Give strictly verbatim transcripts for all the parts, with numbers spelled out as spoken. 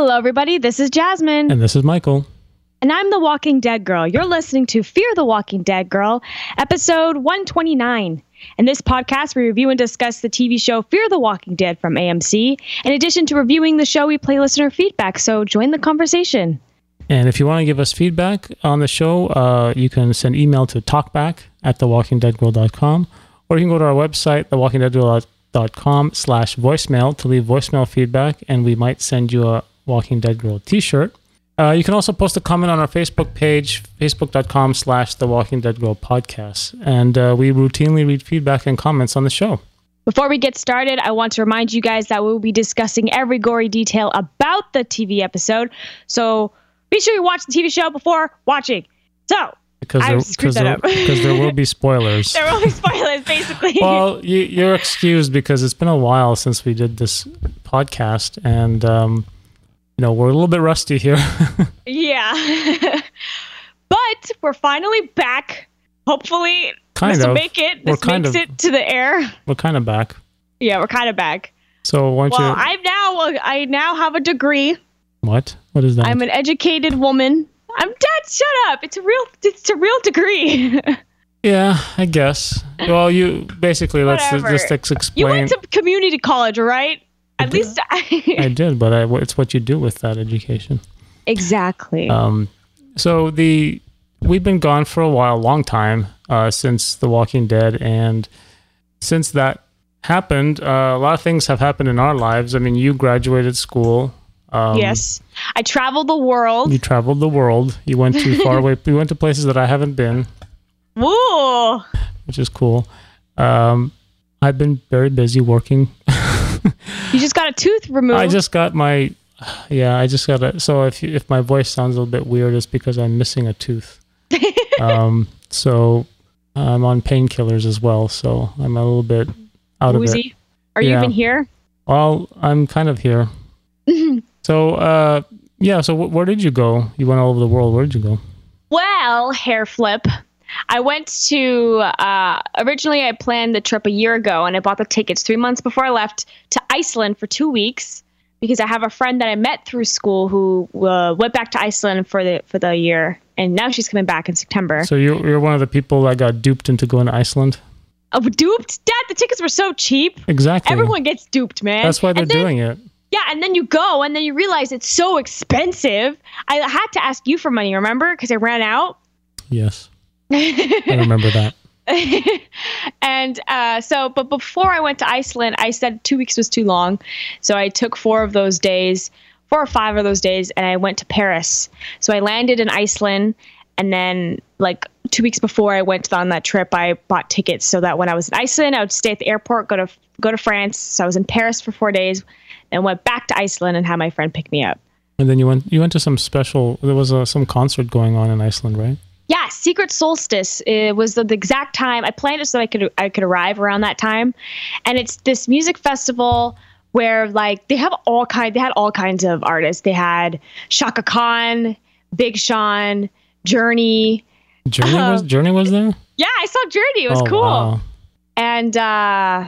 Hello, everybody. This is Jasmine. And this is Michael. And I'm the Walking Dead Girl. You're listening to Fear the Walking Dead Girl, episode one twenty-nine. In this podcast, we review and discuss the T V show Fear the Walking Dead from A M C. In addition to reviewing the show, we play listener feedback, so join the conversation. And if you want to give us feedback on the show, uh, you can send email to talkback at the walking dead girl dot com, or you can go to our website, the walking dead girl dot com slash voicemail to leave voicemail feedback, and we might send you a Walking Dead Girl t-shirt. Uh, you can also post a comment on our Facebook page, facebook.com slash The Walking Dead Girl Podcast. And uh, we routinely read feedback and comments on the show. Before we get started, I want to remind you guys that we'll be discussing every gory detail about the T V episode. So be sure you watch the T V show before watching. So, because there, because there, because there will be spoilers. There will be spoilers, basically. Well, you, you're excused because it's been a while since we did this podcast. And... Um, You know, we're a little bit rusty here. Yeah. But we're finally back. Hopefully, kind this of. will make it. This we're makes of, it to the air. We're kind of back. Yeah, we're kind of back. So why don't well, you... I'm now, I now have a degree. What? What is that? I'm an educated woman. I'm dead. Shut up. It's a real, it's a real degree. Yeah, I guess. Well, you basically, let's just, just explain. You went to community college, right? I At did. least I... I did, but I, it's what you do with that education. Exactly. Um, so the we've been gone for a while, long time, uh, since The Walking Dead, and since that happened, uh, a lot of things have happened in our lives. I mean, you graduated school. Um, yes, I traveled the world. You traveled the world. You went too far away. You went to places that I haven't been. Woo! Which is cool. Um, I've been very busy working. You just got a tooth removed. I just got my, yeah, I just got a, so if you, if my voice sounds a little bit weird, it's because I'm missing a tooth. um, so I'm on painkillers as well, so I'm a little bit out Woozy. of it. Are yeah. you even here? Well, I'm kind of here. so, uh, yeah, so w- where did you go? You went all over the world. Where did you go? Well, hair flip. I went to, uh, originally I planned the trip a year ago and I bought the tickets three months before I left to Iceland for two weeks because I have a friend that I met through school who uh, went back to Iceland for the for the year. And now she's coming back in September. So you're, you're one of the people that got duped into going to Iceland? Oh, duped? Dad, the tickets were so cheap. Exactly. Everyone gets duped, man. That's why they're then, doing it. Yeah, and then you go and then you realize it's so expensive. I had to ask you for money, remember? Because I ran out. Yes. I remember that. and uh, so, but before I went to Iceland, I said two weeks was too long. So I took four of those days, four or five of those days, and I went to Paris. So I landed in Iceland. And then like two weeks before I went on that trip, I bought tickets so that when I was in Iceland, I would stay at the airport, go to go to France. So I was in Paris for four days and went back to Iceland and had my friend pick me up. And then you went you went to some special, there was a, some concert going on in Iceland, right? Yeah, Secret Solstice. It was the, the exact time. I planned it so I could I could arrive around that time. And it's this music festival where like they have all kind they had all kinds of artists. They had Shaka Khan, Big Sean, Journey. Journey um, was Journey was there? Yeah, I saw Journey. It was oh, cool. Wow. And uh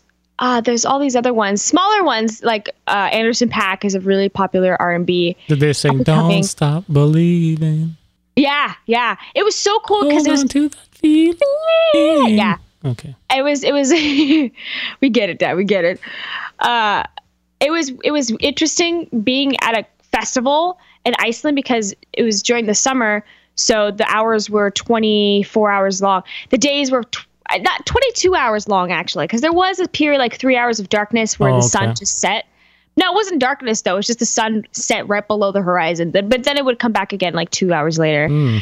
uh there's all these other ones, smaller ones like uh Anderson .Paak is a really popular R and B. Did they sing Don't Stop Believing? Yeah, yeah. It was so cool because it was on to that feeling. Yeah. Okay. It was it was we get it, Dad, we get it. Uh it was it was interesting being at a festival in Iceland because it was during the summer, so the hours were twenty-four hours long. The days were tw- not twenty-two hours long actually, because there was a period like three hours of darkness where oh, the okay. sun just set. No, it wasn't darkness, though. It was just the sun set right below the horizon. But then it would come back again like two hours later. Mm.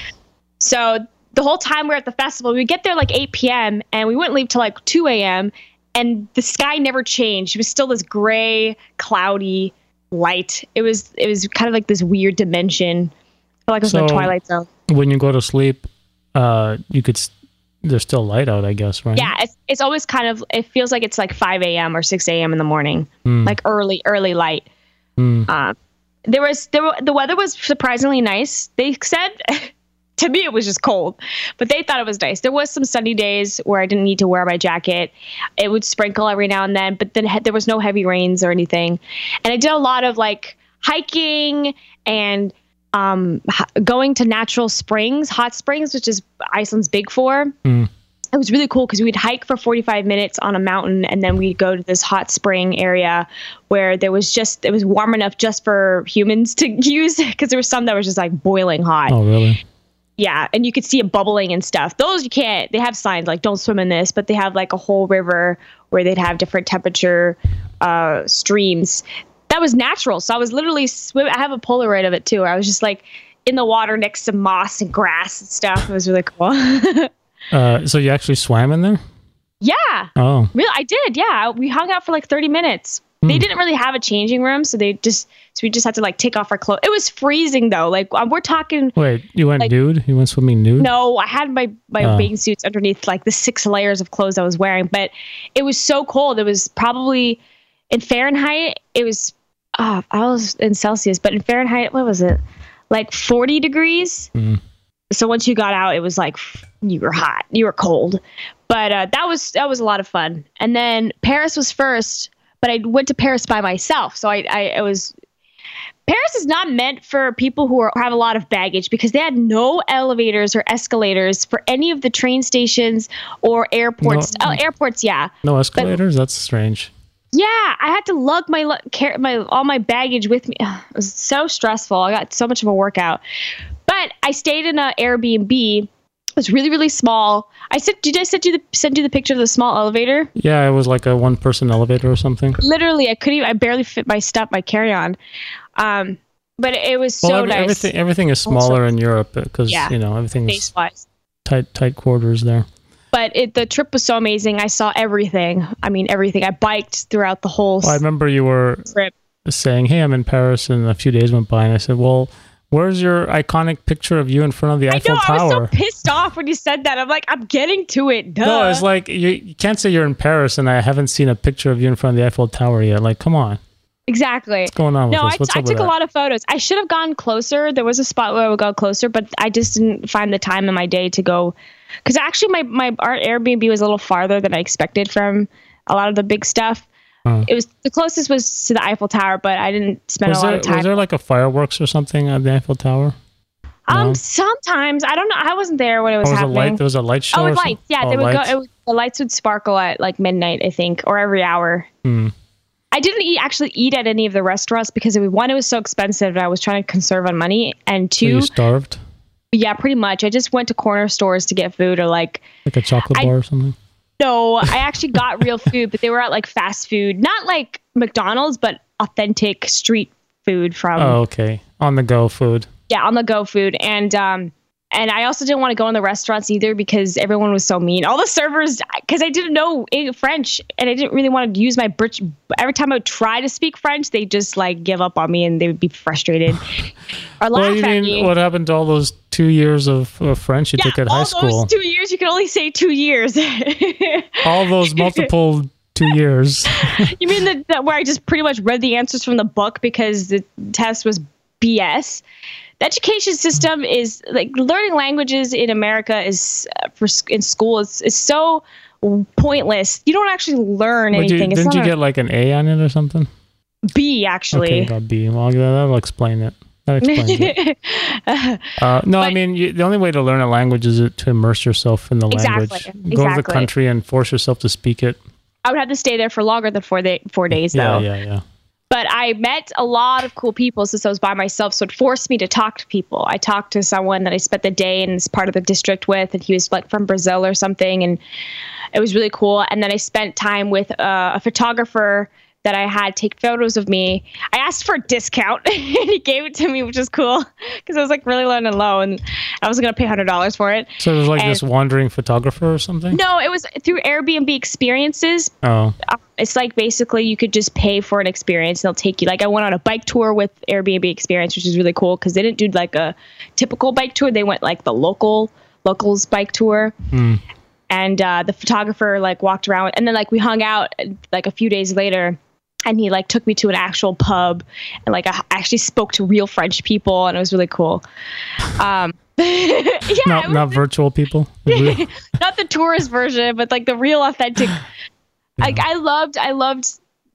So the whole time we were at the festival, we'd get there like eight p.m. and we wouldn't leave till like two a.m. And the sky never changed. It was still this gray, cloudy light. It was it was kind of like this weird dimension. I felt like it was so in the Twilight Zone. When you go to sleep, uh, you could... St- there's still light out, I guess, right? Yeah, it's, it's always kind of, it feels like it's like five a.m. or six a.m. in the morning, mm. like early, early light. Mm. Um, there was, there were, the weather was surprisingly nice. They said, to me, it was just cold, but they thought it was nice. There was some sunny days where I didn't need to wear my jacket. It would sprinkle every now and then, but then there was no heavy rains or anything. And I did a lot of like hiking and um, h- going to natural springs, hot springs, which is Iceland's big for. Mm. It was really cool because we'd hike for forty-five minutes on a mountain, and then we'd go to this hot spring area where there was just, it was warm enough just for humans to use, because there was some that was just like boiling hot. Oh, really? Yeah, and you could see it bubbling and stuff. Those you can't, they have signs like don't swim in this, but they have like a whole river where they'd have different temperature uh, streams. That was natural. So I was literally swim. I have a Polaroid of it too, where I was just like in the water next to moss and grass and stuff. It was really cool. Uh, so you actually swam in there? Yeah. Oh. Really, I did. Yeah. We hung out for like thirty minutes. Hmm. They didn't really have a changing room, so they just so we just had to like take off our clothes. It was freezing though. Like um, we're talking. Wait, you went like, nude? You went swimming nude? No, I had my my Oh. bathing suits underneath like the six layers of clothes I was wearing, but it was so cold. It was probably in Fahrenheit. It was uh, I was in Celsius, but in Fahrenheit, what was it? Like forty degrees. Mm. So once you got out, it was like you were hot, you were cold, but uh, that was that was a lot of fun. And then Paris was first, but I went to Paris by myself. So I, I it was Paris is not meant for people who are, have a lot of baggage, because they had no elevators or escalators for any of the train stations or airports. No. Oh, airports, yeah, No escalators? That's strange. yeah. I had to lug my lu- car- my all my baggage with me. Ugh, it was so stressful. I got so much of a workout. But I stayed in an Airbnb. It was really, really small. I said, did I send you the send you the picture of the small elevator? Yeah, it was like a one-person elevator or something. Literally, I couldn't even, I barely fit my stuff, my carry-on. Um, but it was so well, every, nice. everything everything is smaller in Europe because Yeah. you know everything's Space-wise. tight tight quarters there. But it, the trip was so amazing. I saw everything. I mean, everything. I biked throughout the whole Well, I remember you were trip. saying, "Hey, I'm in Paris," and a few days went by, and I said, "Well, where's your iconic picture of you in front of the I Eiffel know, Tower?" I was so pissed off when you said that. I'm like, I'm getting to it. Duh. No, it's like you, you can't say you're in Paris and I haven't seen a picture of you in front of the Eiffel Tower yet. Like, come on, Exactly. what's going on with No, this? I, What's I up with took a that? lot of photos. I should have gone closer. There was a spot where I would go closer, but I just didn't find the time in my day to go. Because actually, my, my our Airbnb was a little farther than I expected from a lot of the big stuff. Huh. It was the closest was to the Eiffel Tower, but I didn't spend Was a lot there, of time. was there like a fireworks or something at the Eiffel Tower? um, No? sometimes I don't know. I wasn't there when it was, Or was it happening. light? There was a light show. oh, or with something? lights. Yeah, Oh, they would lights? go. It was, the lights would sparkle at like midnight, I think, or every hour. Hmm. I didn't eat, actually eat at any of the restaurants because it was, one, it was so expensive, and I was trying to conserve on money, and So two, you starved? yeah, pretty much. I just went to corner stores to get food, or like, Like a chocolate I- bar or something? no, I actually got real food, but they were at like fast food, not like McDonald's, but authentic street food from, Oh, okay. On the go food. yeah, on the go food. And, um, and I also didn't want to go in the restaurants either because everyone was so mean. All the servers, because I didn't know French and I didn't really want to use my Brit. Every time I would try to speak French, they just like give up on me and they would be frustrated or laugh Well, you at mean me. what happened to all those two years of, of French you Yeah, took at all high school? those two years, you can only say two years. all those multiple two years. You mean the, the where I just pretty much read the answers from the book because the test was B S? The education system is like learning languages in America is uh, for sc- in school is is so pointless. You don't actually learn Would you, anything. It's didn't not you a get like an A on it or something? B actually. Okay, got B. Well, that- that'll explain it. That explains it. Uh, no, I But- mean, you, the only way to learn a language is to immerse yourself in the Exactly, language. Go to the exactly. country and force yourself to speak it. I would have to stay there for longer than four day, four days Yeah, though. yeah, yeah. But I met a lot of cool people since I was by myself, so it forced me to talk to people. I talked to someone that I spent the day in this part of the district with, and he was like from Brazil or something, and it was really cool. And then I spent time with uh, a photographer that I had take photos of me. I asked for a discount, and he gave it to me, which is cool because I was like really learning low, and I was going to pay one hundred dollars for it. So it was like And- this wandering photographer or something? No, it was through Airbnb experiences. Oh, Uh, It's like basically you could just pay for an experience and they'll take you. Like I went on a bike tour with Airbnb experience, which is really cool because they didn't do like a typical bike tour. They went like the local locals bike tour. Hmm. And uh, the photographer like walked around and then like we hung out like a few days later and he like took me to an actual pub and like I actually spoke to real French people and it was really cool. Um, yeah, not it was- not virtual people. Real- not the tourist version, but like the real authentic. Like I loved, I loved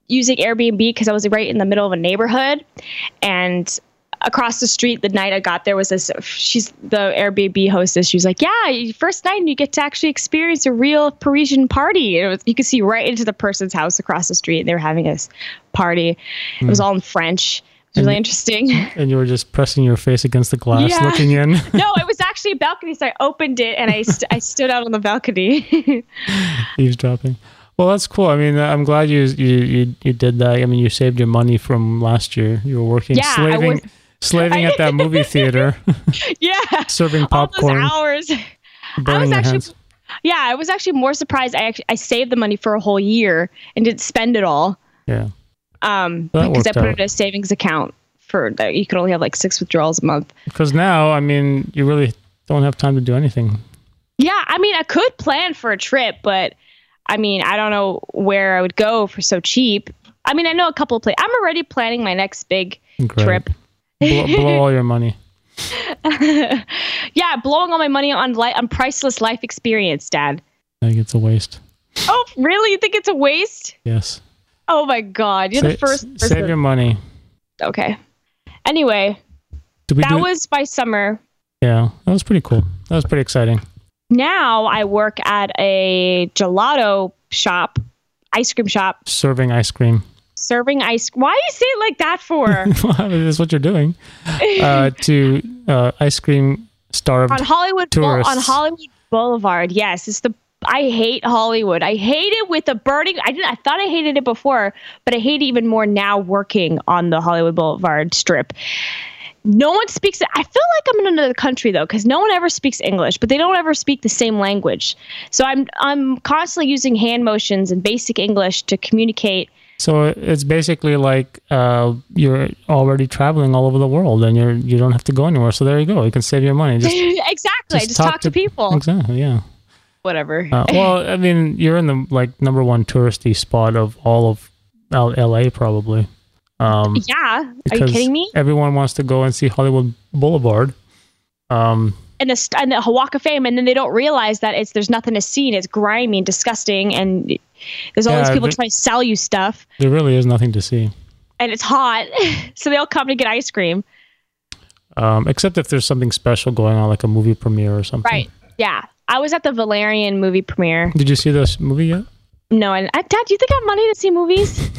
using Airbnb because I was right in the middle of a neighborhood, and across the street the night I got there was this, she's the Airbnb hostess. She was like, yeah, first night and you get to actually experience a real Parisian party. It was, you could see right into the person's house across the street. And they were having a party. Mm. It was all in French. It was really interesting. And you were just pressing your face against the glass, yeah. looking in. No, it was actually a balcony. So I opened it and I, st- I stood out on the balcony. Eavesdropping. Well, that's cool. I mean, I'm glad you, you, you, you did that. I mean, you saved your money from last year. You were working, yeah, slaving. I was- Slaving at that movie theater. Yeah. Serving popcorn. All those hours. I was actually, hands. yeah, I was actually more surprised. I actually, I saved the money for a whole year and didn't spend it all. Yeah. Um, well, because I put out. it in a savings account for that. You could only have like six withdrawals a month. Because now, I mean, you really don't have time to do anything. Yeah. I mean, I could plan for a trip, but I mean, I don't know where I would go for so cheap. I mean, I know a couple of places. I'm already planning my next big Great. trip. blow, blow all your money. Yeah, blowing all my money on li- on priceless life experience, Dad. I think it's a waste. Oh, really? You think it's a waste? Yes. Oh my God, you're Sa- the first s- person. Save your money. Okay. Anyway, Did we that do- was my summer. Yeah, that was pretty cool. That was pretty exciting. Now I work at a gelato shop, ice cream shop. Serving ice cream. Serving ice. Why you say it like that for? That's what you're doing. Uh, to uh, ice cream starved on Hollywood tourists. on Hollywood Boulevard. Yes, it's the. I hate Hollywood. I hate it with a burning. I didn't. I thought I hated it before, but I hate it even more now working on the Hollywood Boulevard strip. No one speaks it. I feel like I'm in another country though, because no one ever speaks English, but they don't ever speak the same language. So I'm I'm constantly using hand motions and basic English to communicate. So it's basically like uh, you're already traveling all over the world, and you're you don't have to go anywhere. So there you go. You can save your money. Just, exactly. Just, just talk, talk to, to people. Exactly. Yeah. Whatever. Uh, well, I mean, you're in the like number one touristy spot of all of L A, probably. Um, yeah. Are you kidding me? Everyone wants to go and see Hollywood Boulevard. Um, and the and the Walk of Fame, and then they don't realize that it's there's nothing to see, and it's grimy and disgusting, and there's all yeah, these people there, trying to sell you stuff. There really is nothing to see. And it's hot, so they all come to get ice cream. Um, except if there's something special going on, like a movie premiere or something. Right. Yeah. I was at the Valerian movie premiere. Did you see this movie yet? No. I, I, Dad, do you think I have money to see movies?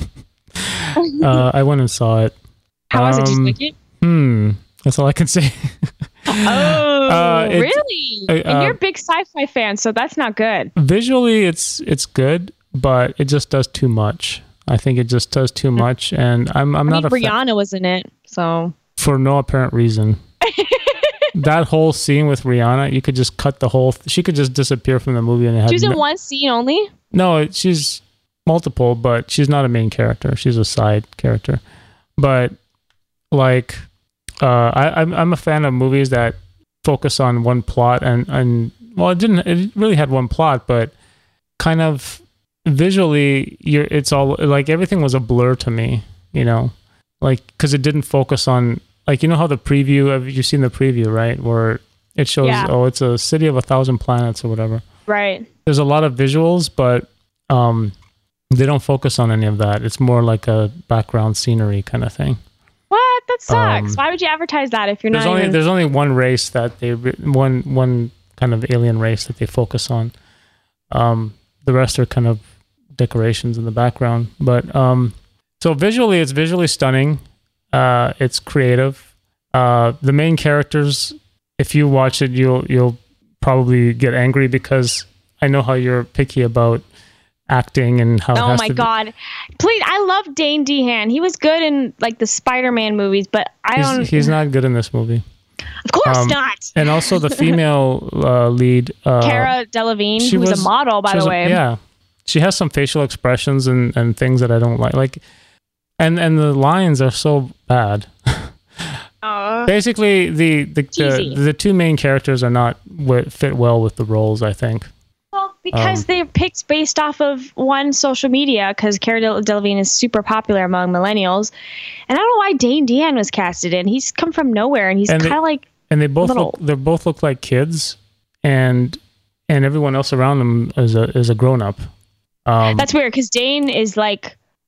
uh, I went and saw it. How um, was it? Did you like it? Hmm. That's all I can say. Oh, uh, really? Uh, and you're a big sci-fi fan, so that's not good. Visually, it's it's good, but it just does too much. I think it just does too much, and I'm I'm I not mean, a Rihanna fa- was in it, so for no apparent reason. That whole scene with Rihanna, you could just cut the whole. Th- she could just disappear from the movie, and it had. She was in no- one scene only. No, it, she's multiple, but she's not a main character. She's a side character. But like, uh, I, I'm I'm a fan of movies that focus on one plot, and and well, it didn't. It really had one plot, but kind of visually, you're. It's all like everything was a blur to me. You know, like because it didn't focus on. Like, you know how the preview, have you seen the preview, right? Where it shows, yeah. oh, it's a city of a thousand planets or whatever. Right. There's a lot of visuals, but um, they don't focus on any of that. It's more like a background scenery kind of thing. What? That sucks. Um, Why would you advertise that if you're there's not only even... There's only one race that they, one one kind of alien race that they focus on. Um, the rest are kind of decorations in the background. But um, so visually, it's visually stunning. Uh, it's creative. Uh, the main characters, if you watch it, you'll you'll probably get angry because I know how you're picky about acting and how. It oh has my to god! Be. Please, I love Dane DeHaan. He was good in like the Spider-Man movies, but I he's, don't. He's not good in this movie. Of course um, not. And also the female uh, lead, uh, Cara Delevingne, who was, was a model, by the way. A, yeah, she has some facial expressions and, and things that I don't like. Like. And and the lines are so bad. uh, Basically, the the, the the two main characters are not what fit well with the roles, I think. Well, because um, they're picked based off of one social media, because Cara Delevingne is super popular among millennials, and I don't know why Dane DeHaan was casted in. He's come from nowhere, and he's kind of like. And they both little. look they both look like kids, and and everyone else around them is a is a grown up. Um, That's weird because Dane is like.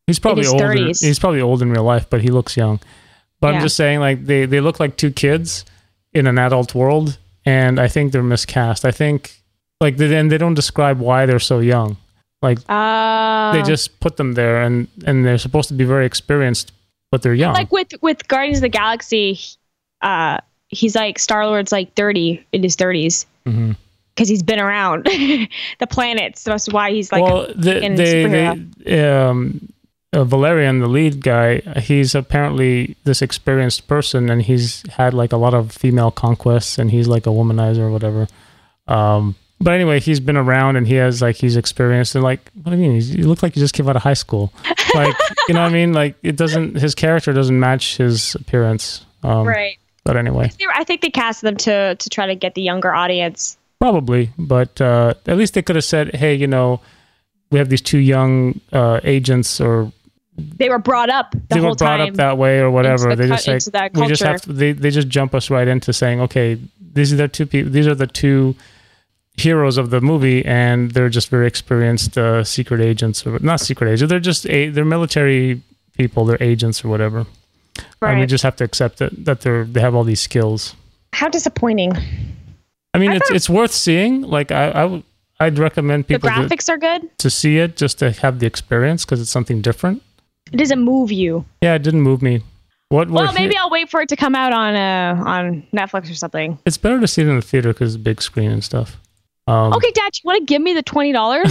He's probably in his older. thirties. He's probably old in real life, but he looks young. But yeah. I'm just saying, like they, they look like two kids in an adult world, and I think they're miscast. I think like they, and they don't describe why they're so young. Like uh, they just put them there, and, and they're supposed to be very experienced, but they're young. Like with with Guardians of the Galaxy, uh, he's like Star-Lord's like thirty in his thirties. Mm-hmm. Because he's been around the planets. That's why he's like well, the, in they, superhero. They, um, uh, Valerian, the lead guy, he's apparently this experienced person, and he's had like a lot of female conquests, and he's like a womanizer or whatever. Um, but anyway, he's been around, and he has like he's experienced, and like what do you mean? He's, you look like you just came out of high school. Like you know what I mean? Like it doesn't. His character doesn't match his appearance. Um, right. But anyway, I think they cast them to to try to get the younger audience. Probably, but uh, at least they could have said, "Hey, you know, we have these two young uh, agents," or they were brought up. The they whole were brought time up that way, or whatever. the They cu- just like we just have to, they they just jump us right into saying, "Okay, these are the two people. These are the two heroes of the movie, and they're just very experienced uh, secret agents, or not secret agents. They're just a, they're military people. They're agents or whatever. Right. And we just have to accept it that they're they have all these skills." How disappointing. I mean, I it's thought- it's worth seeing. Like I, I w- I'd recommend The people to, graphics are good. to see it just to have the experience because it's something different. It doesn't move you. Yeah, it didn't move me. What? Well, what maybe I'll wait for it to come out on uh on Netflix or something. It's better to see it in the theater because it's big screen and stuff. Um, Okay, Dad, you want to give me the twenty dollars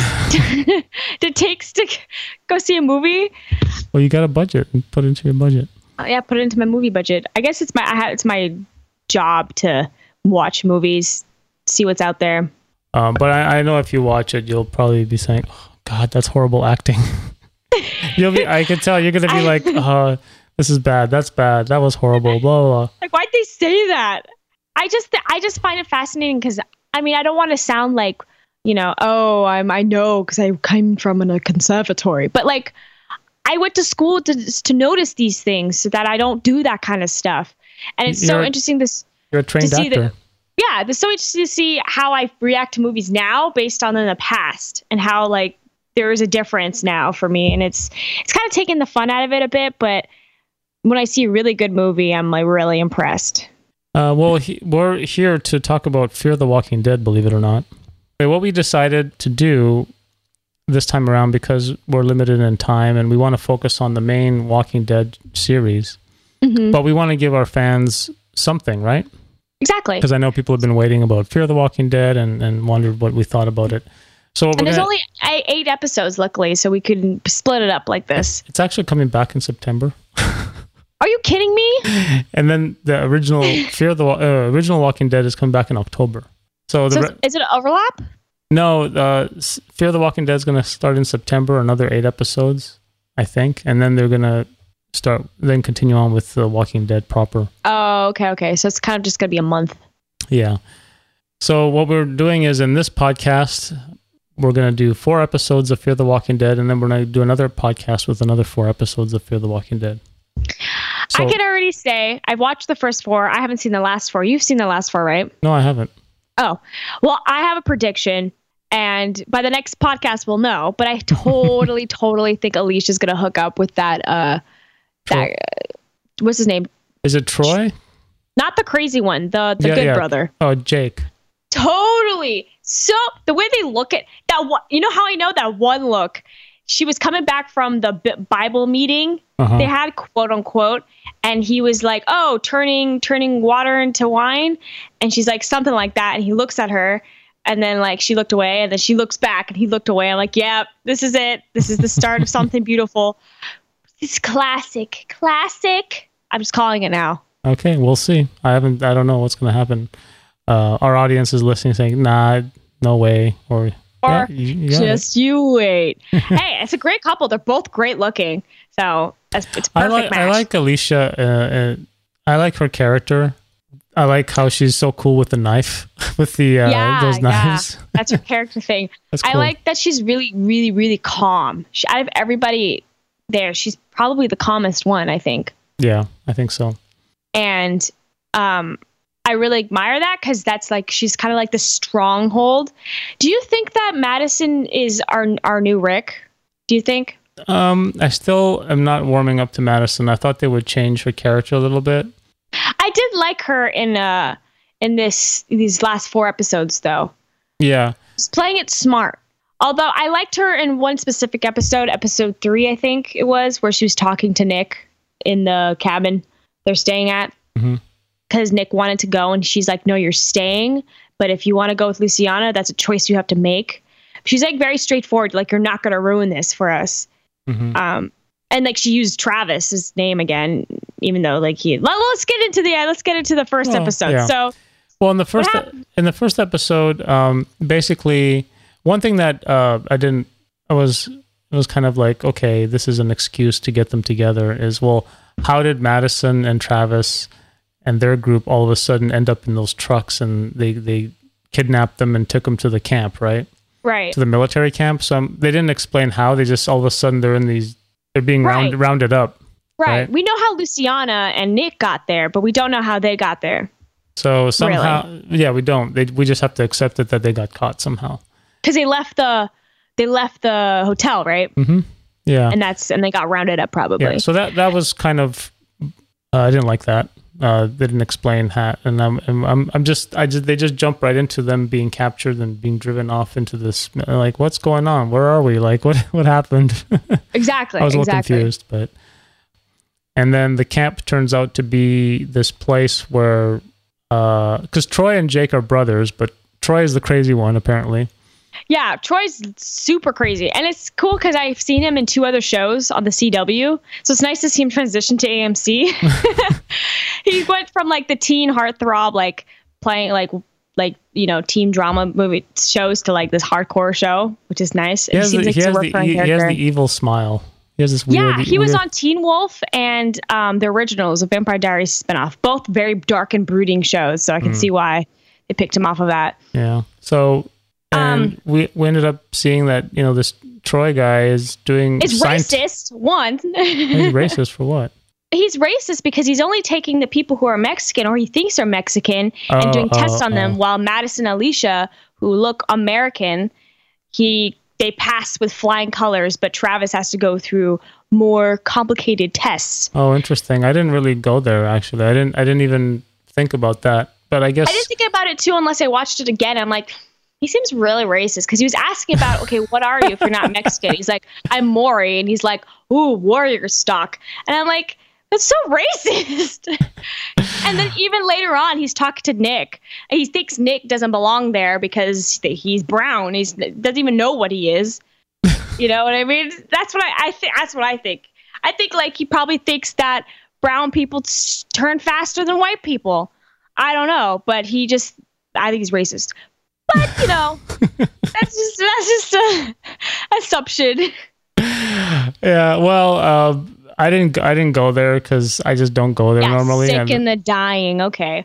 it takes to go see a movie? Well, you got a budget and put it into your budget. Uh, yeah, put it into my movie budget. I guess it's my I have, it's my job to watch movies, see what's out there. Um, but I, I know if you watch it, you'll probably be saying, "Oh God, that's horrible acting." You'll be. I can tell you're gonna be like, "Uh, this is bad. That's bad. That was horrible." Blah blah. blah. Like, why'd they say that? I just I just find it fascinating because I mean I don't want to sound like, you know, oh I'm I know because I came from a conservatory, but like I went to school to to notice these things so that I don't do that kind of stuff, and it's so You're- interesting this. You're a trained To see actor. the- Yeah, it's so interesting to see how I react to movies now based on in the past, and how like there is a difference now for me, and it's it's kind of taking the fun out of it a bit. But when I see a really good movie, I'm like really impressed. Uh, well, he, we're here to talk about Fear the Walking Dead, believe it or not. Okay, what we decided to do this time around, because we're limited in time and we want to focus on the main Walking Dead series, Mm-hmm. but we want to give our fans something, right? Exactly. Because I know people have been waiting about Fear the Walking Dead and, and wondered what we thought about it. So what And we're there's gonna, only eight eight episodes, luckily, so we could split it up like this. it's actually coming back in September. Are you kidding me? And then the original Fear the Wa- uh, original Walking Dead is coming back in October. So the So re- is it an overlap? no, uh, S- Fear the Walking Dead is going to start in September, another eight episodes, I think, and then they're going to start, then continue on with The Walking Dead proper. Oh, okay, okay. So it's kind of just gonna be a month. Yeah. So what we're doing is in this podcast, we're going to do four episodes of Fear the Walking Dead, and then we're going to do another podcast with another four episodes of Fear the Walking Dead. So, I can already say I've watched the first four. I haven't seen the last four. You've seen the last four, right? no, I haven't. Oh, well, I have a prediction, and by the next podcast we'll know. But I totally, totally think Alicia's gonna hook up with that. Uh, that uh, what's his name? Is it Troy? Not the crazy one. The the Yeah, good yeah. brother. Oh, Jake. Totally. So the way they look at that one, you know how I know that one look. She was coming back from the B- Bible meeting. Uh-huh. They had quote unquote, and he was like, "Oh, turning turning water into wine," and she's like something like that, and he looks at her, and then like she looked away, and then she looks back, and he looked away. I'm like, "Yeah, this is it. This is the start of something beautiful. It's classic, classic." I'm just calling it now. Okay, we'll see. I haven't. I don't know what's going to happen. Uh, our audience is listening, saying, "Nah, no way," or Or yeah, you- you got it. just you wait. Hey, it's a great couple. They're both great looking, so it's, it's a perfect I like. match. I like Alicia. Uh, uh, I like her character. I like how she's so cool with the knife, with the uh, Yeah, those yeah. knives. That's her character thing. That's I cool. like that she's really, really, really calm. She, out of everybody there, she's probably the calmest one, I think. Yeah, I think so. And um, I really admire that because that's like she's kind of like the stronghold. Do you think that Madison is our our new Rick? Do you think? Um, I still am not warming up to Madison. I thought they would change her character a little bit. I did like her in uh in this these last four episodes though. Yeah. She's playing it smart. Although I liked her in one specific episode, episode three, I think it was, where she was talking to Nick in the cabin they're staying at. Mm-hmm. Because Nick wanted to go and she's like, no, you're staying. But if you want to go with Luciana, that's a choice you have to make. She's like very straightforward. Like, you're not going to ruin this for us. Mm-hmm. Um, and like she used Travis's name again, even though like he, well, let's get into the, uh, let's get into the first well, episode. Yeah. So, well, in the first, in the first episode, um, basically one thing that, uh, I didn't, I was, it was kind of like, okay, this is an excuse to get them together is, well, how did Madison and Travis and their group all of a sudden end up in those trucks and they, they kidnapped them and took them to the camp, right? Right. To the military camp. So um, they didn't explain how. They just all of a sudden they're in these, they're being right. round, rounded up. Right. right. We know how Luciana and Nick got there, but we don't know how they got there. So somehow, really. yeah, we don't. They, we just have to accept it that they got caught somehow. Because they left the, they left the hotel, right? Mm-hmm. Yeah. And that's, and they got rounded up probably. Yeah. So that, that was kind of, uh, I didn't like that. Uh, they didn't explain that, and I'm, I'm, I'm just, I just, they just jump right into them being captured and being driven off into this. Like, what's going on? Where are we? Like, what, what happened? Exactly. I was a little exactly. confused, but, and then the camp turns out to be this place where, uh, because Troy and Jake are brothers, but Troy is the crazy one apparently. Yeah, Troy's super crazy. And it's cool because I've seen him in two other shows on the C W. So it's nice to see him transition to A M C. He went from like the teen heartthrob, like playing like, like, you know, teen drama movie shows to like this hardcore show, which is nice. He has, seems the, like he, to has work the, for a he, he has character. the evil smile. He has this weird. Yeah, he was weird... on Teen Wolf and um, the originals, a Vampire Diaries spinoff. Both very dark and brooding shows. So I can mm. see why they picked him off of that. Yeah. So... And um, we, we ended up seeing that, you know, this Troy guy is doing... It's scient- racist, one. He's racist for what? He's racist because he's only taking the people who are Mexican or he thinks are Mexican oh, and doing oh, tests on oh. them, while Madison and Alicia, who look American, he they pass with flying colors, but Travis has to go through more complicated tests. Oh, interesting. I didn't really go there, actually. I didn't I didn't even think about that. But I guess... I didn't think about it, too, unless I watched it again. I'm like... He seems really racist because he was asking about, okay, what are you if you're not Mexican? He's like, I'm Maury. And he's like, ooh, warrior stock. And I'm like, that's so racist. And then even later on, he's talking to Nick. And he thinks Nick doesn't belong there because he's brown. He doesn't even know what he is. You know what I mean? That's what I, I think. That's what I think. I think like he probably thinks that brown people t- turn faster than white people. I don't know, but he just, I think he's racist. But you know, that's just that's just a assumption. Yeah, well, uh, I didn't I didn't go there because I just don't go there yeah, normally. Sick and and the dying. Okay.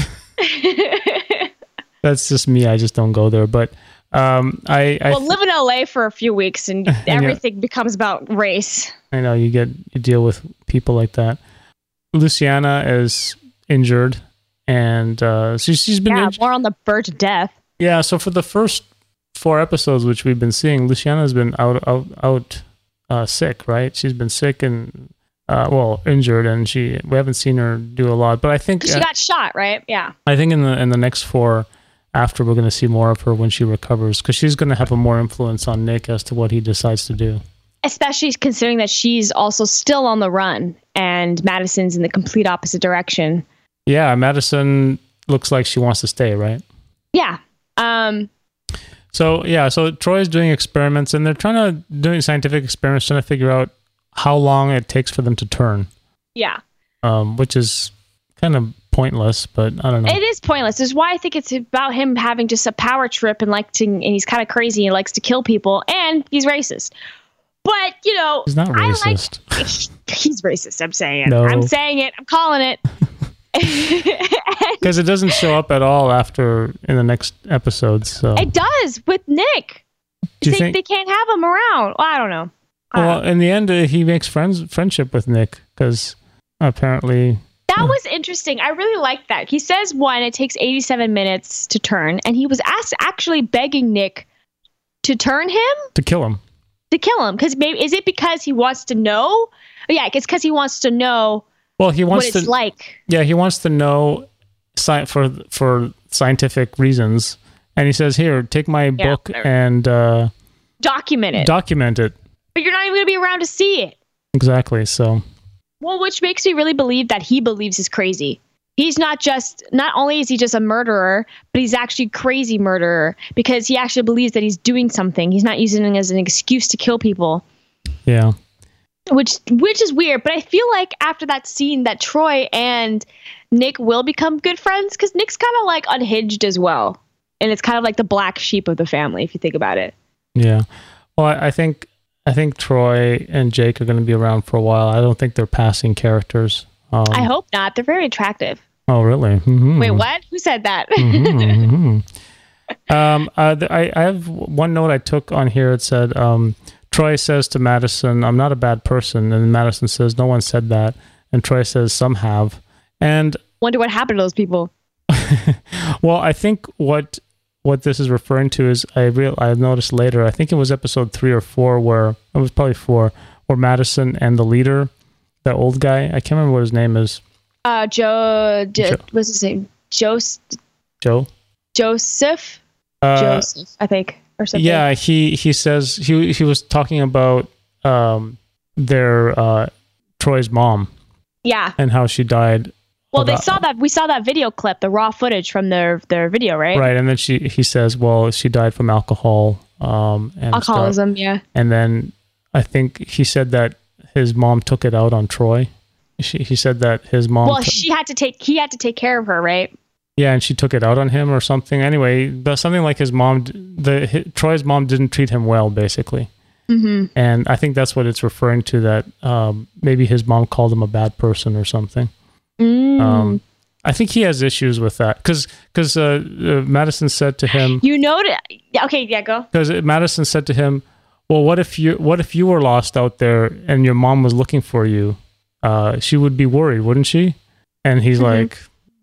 That's just me. I just don't go there. But um, I, I well, live in L A for a few weeks and everything yeah. becomes about race. I know you get you deal with people like that. Luciana is injured, and uh, she, she's been yeah, injured. more on the verge of death. Yeah, so for the first four episodes, which we've been seeing, Luciana's been out, out, out, uh, sick, right? She's been sick and, uh, well, injured, and she we haven't seen her do a lot. But I think she uh, got shot, right? Yeah. I think in the in the next four, after we're going to see more of her when she recovers, because she's going to have a more influence on Nick as to what he decides to do. Especially considering that she's also still on the run, and Madison's in the complete opposite direction. Yeah, Madison looks like she wants to stay, right? Yeah. Um, so yeah, so Troy's doing experiments, and they're trying to doing scientific experiments, trying to figure out how long it takes for them to turn. Yeah. Um, which is kind of pointless, but I don't know. It is pointless. This is why I think it's about him having just a power trip and like to, and he's kind of crazy and likes to kill people, and he's racist. But you know, he's not racist. I like, he's racist. I'm saying it. No. I'm saying it. I'm calling it. Because it doesn't show up at all after in the next episodes. So it does with Nick. Do you they, think they can't have him around? Well, I don't know. I well, don't know. in the end, uh, he makes friends friendship with Nick because apparently that was interesting. I really liked that. He says one, it takes eighty-seven minutes to turn, and he was asked actually begging Nick to turn him to kill him. to kill him? Because maybe is it because he wants to know? Yeah, it's because he wants to know. Well, he wants what it's to, like. Yeah, he wants to know sci- for for scientific reasons, and he says, "Here, take my Yeah, book whatever. and uh, Document it. document it." But you're not even going to be around to see it. Exactly. So, Well, which makes me really believe that he believes he's crazy. He's not just, not only is he just a murderer, but he's actually a crazy murderer because he actually believes that he's doing something. He's not using it as an excuse to kill people, yeah, which which is weird. But I feel like after that scene that Troy and Nick will become good friends because Nick's kind of like unhinged as well. And it's kind of like the black sheep of the family, if you think about it. yeah. Well, I, I think I think Troy and Jake are going to be around for a while. I don't think they're passing characters. Um, I hope not. They're very attractive. Oh, really? Mm-hmm. Wait, what? Who said that? Mm-hmm, mm-hmm. um, uh, th- I, I have one note I took on here. It said, um, Troy says to Madison, "I'm not a bad person." And Madison says, "No one said that." And Troy says, "Some have." And Wonder what happened to those people. well, I think what what this is referring to is I real I noticed later. I think it was episode three or four where it was probably four where Madison and the leader, that old guy, I can't remember what his name is. Uh, Joe, J- Jo- what's his name? Jos- Joe. Joseph? Uh, Joseph, I think, or something. Yeah, he he says he he was talking about um their uh Troy's mom Yeah. and how she died. Well, they about- saw that. We saw that video clip, the raw footage from their their video, right? Right, and then she he says, well, she died from alcohol um and stuff. Alcoholism, yeah. And then I think he said that his mom took it out on Troy. She, he said that his mom. Well, t- she had to take. He had to take care of her, right? yeah, and she took it out on him or something. Anyway, but something like his mom, d- the hi, Troy's mom didn't treat him well, basically. Mm-hmm. And I think that's what it's referring to. That um, maybe his mom called him a bad person or something. Mm. Um, I think he has issues with that because because uh, uh, Madison said to him. You know. Yeah, okay. Yeah. Go. Because Madison said to him, "Well, what if you what if you were lost out there and your mom was looking for you? Uh, she would be worried, wouldn't she?" And he's Mm-hmm. like,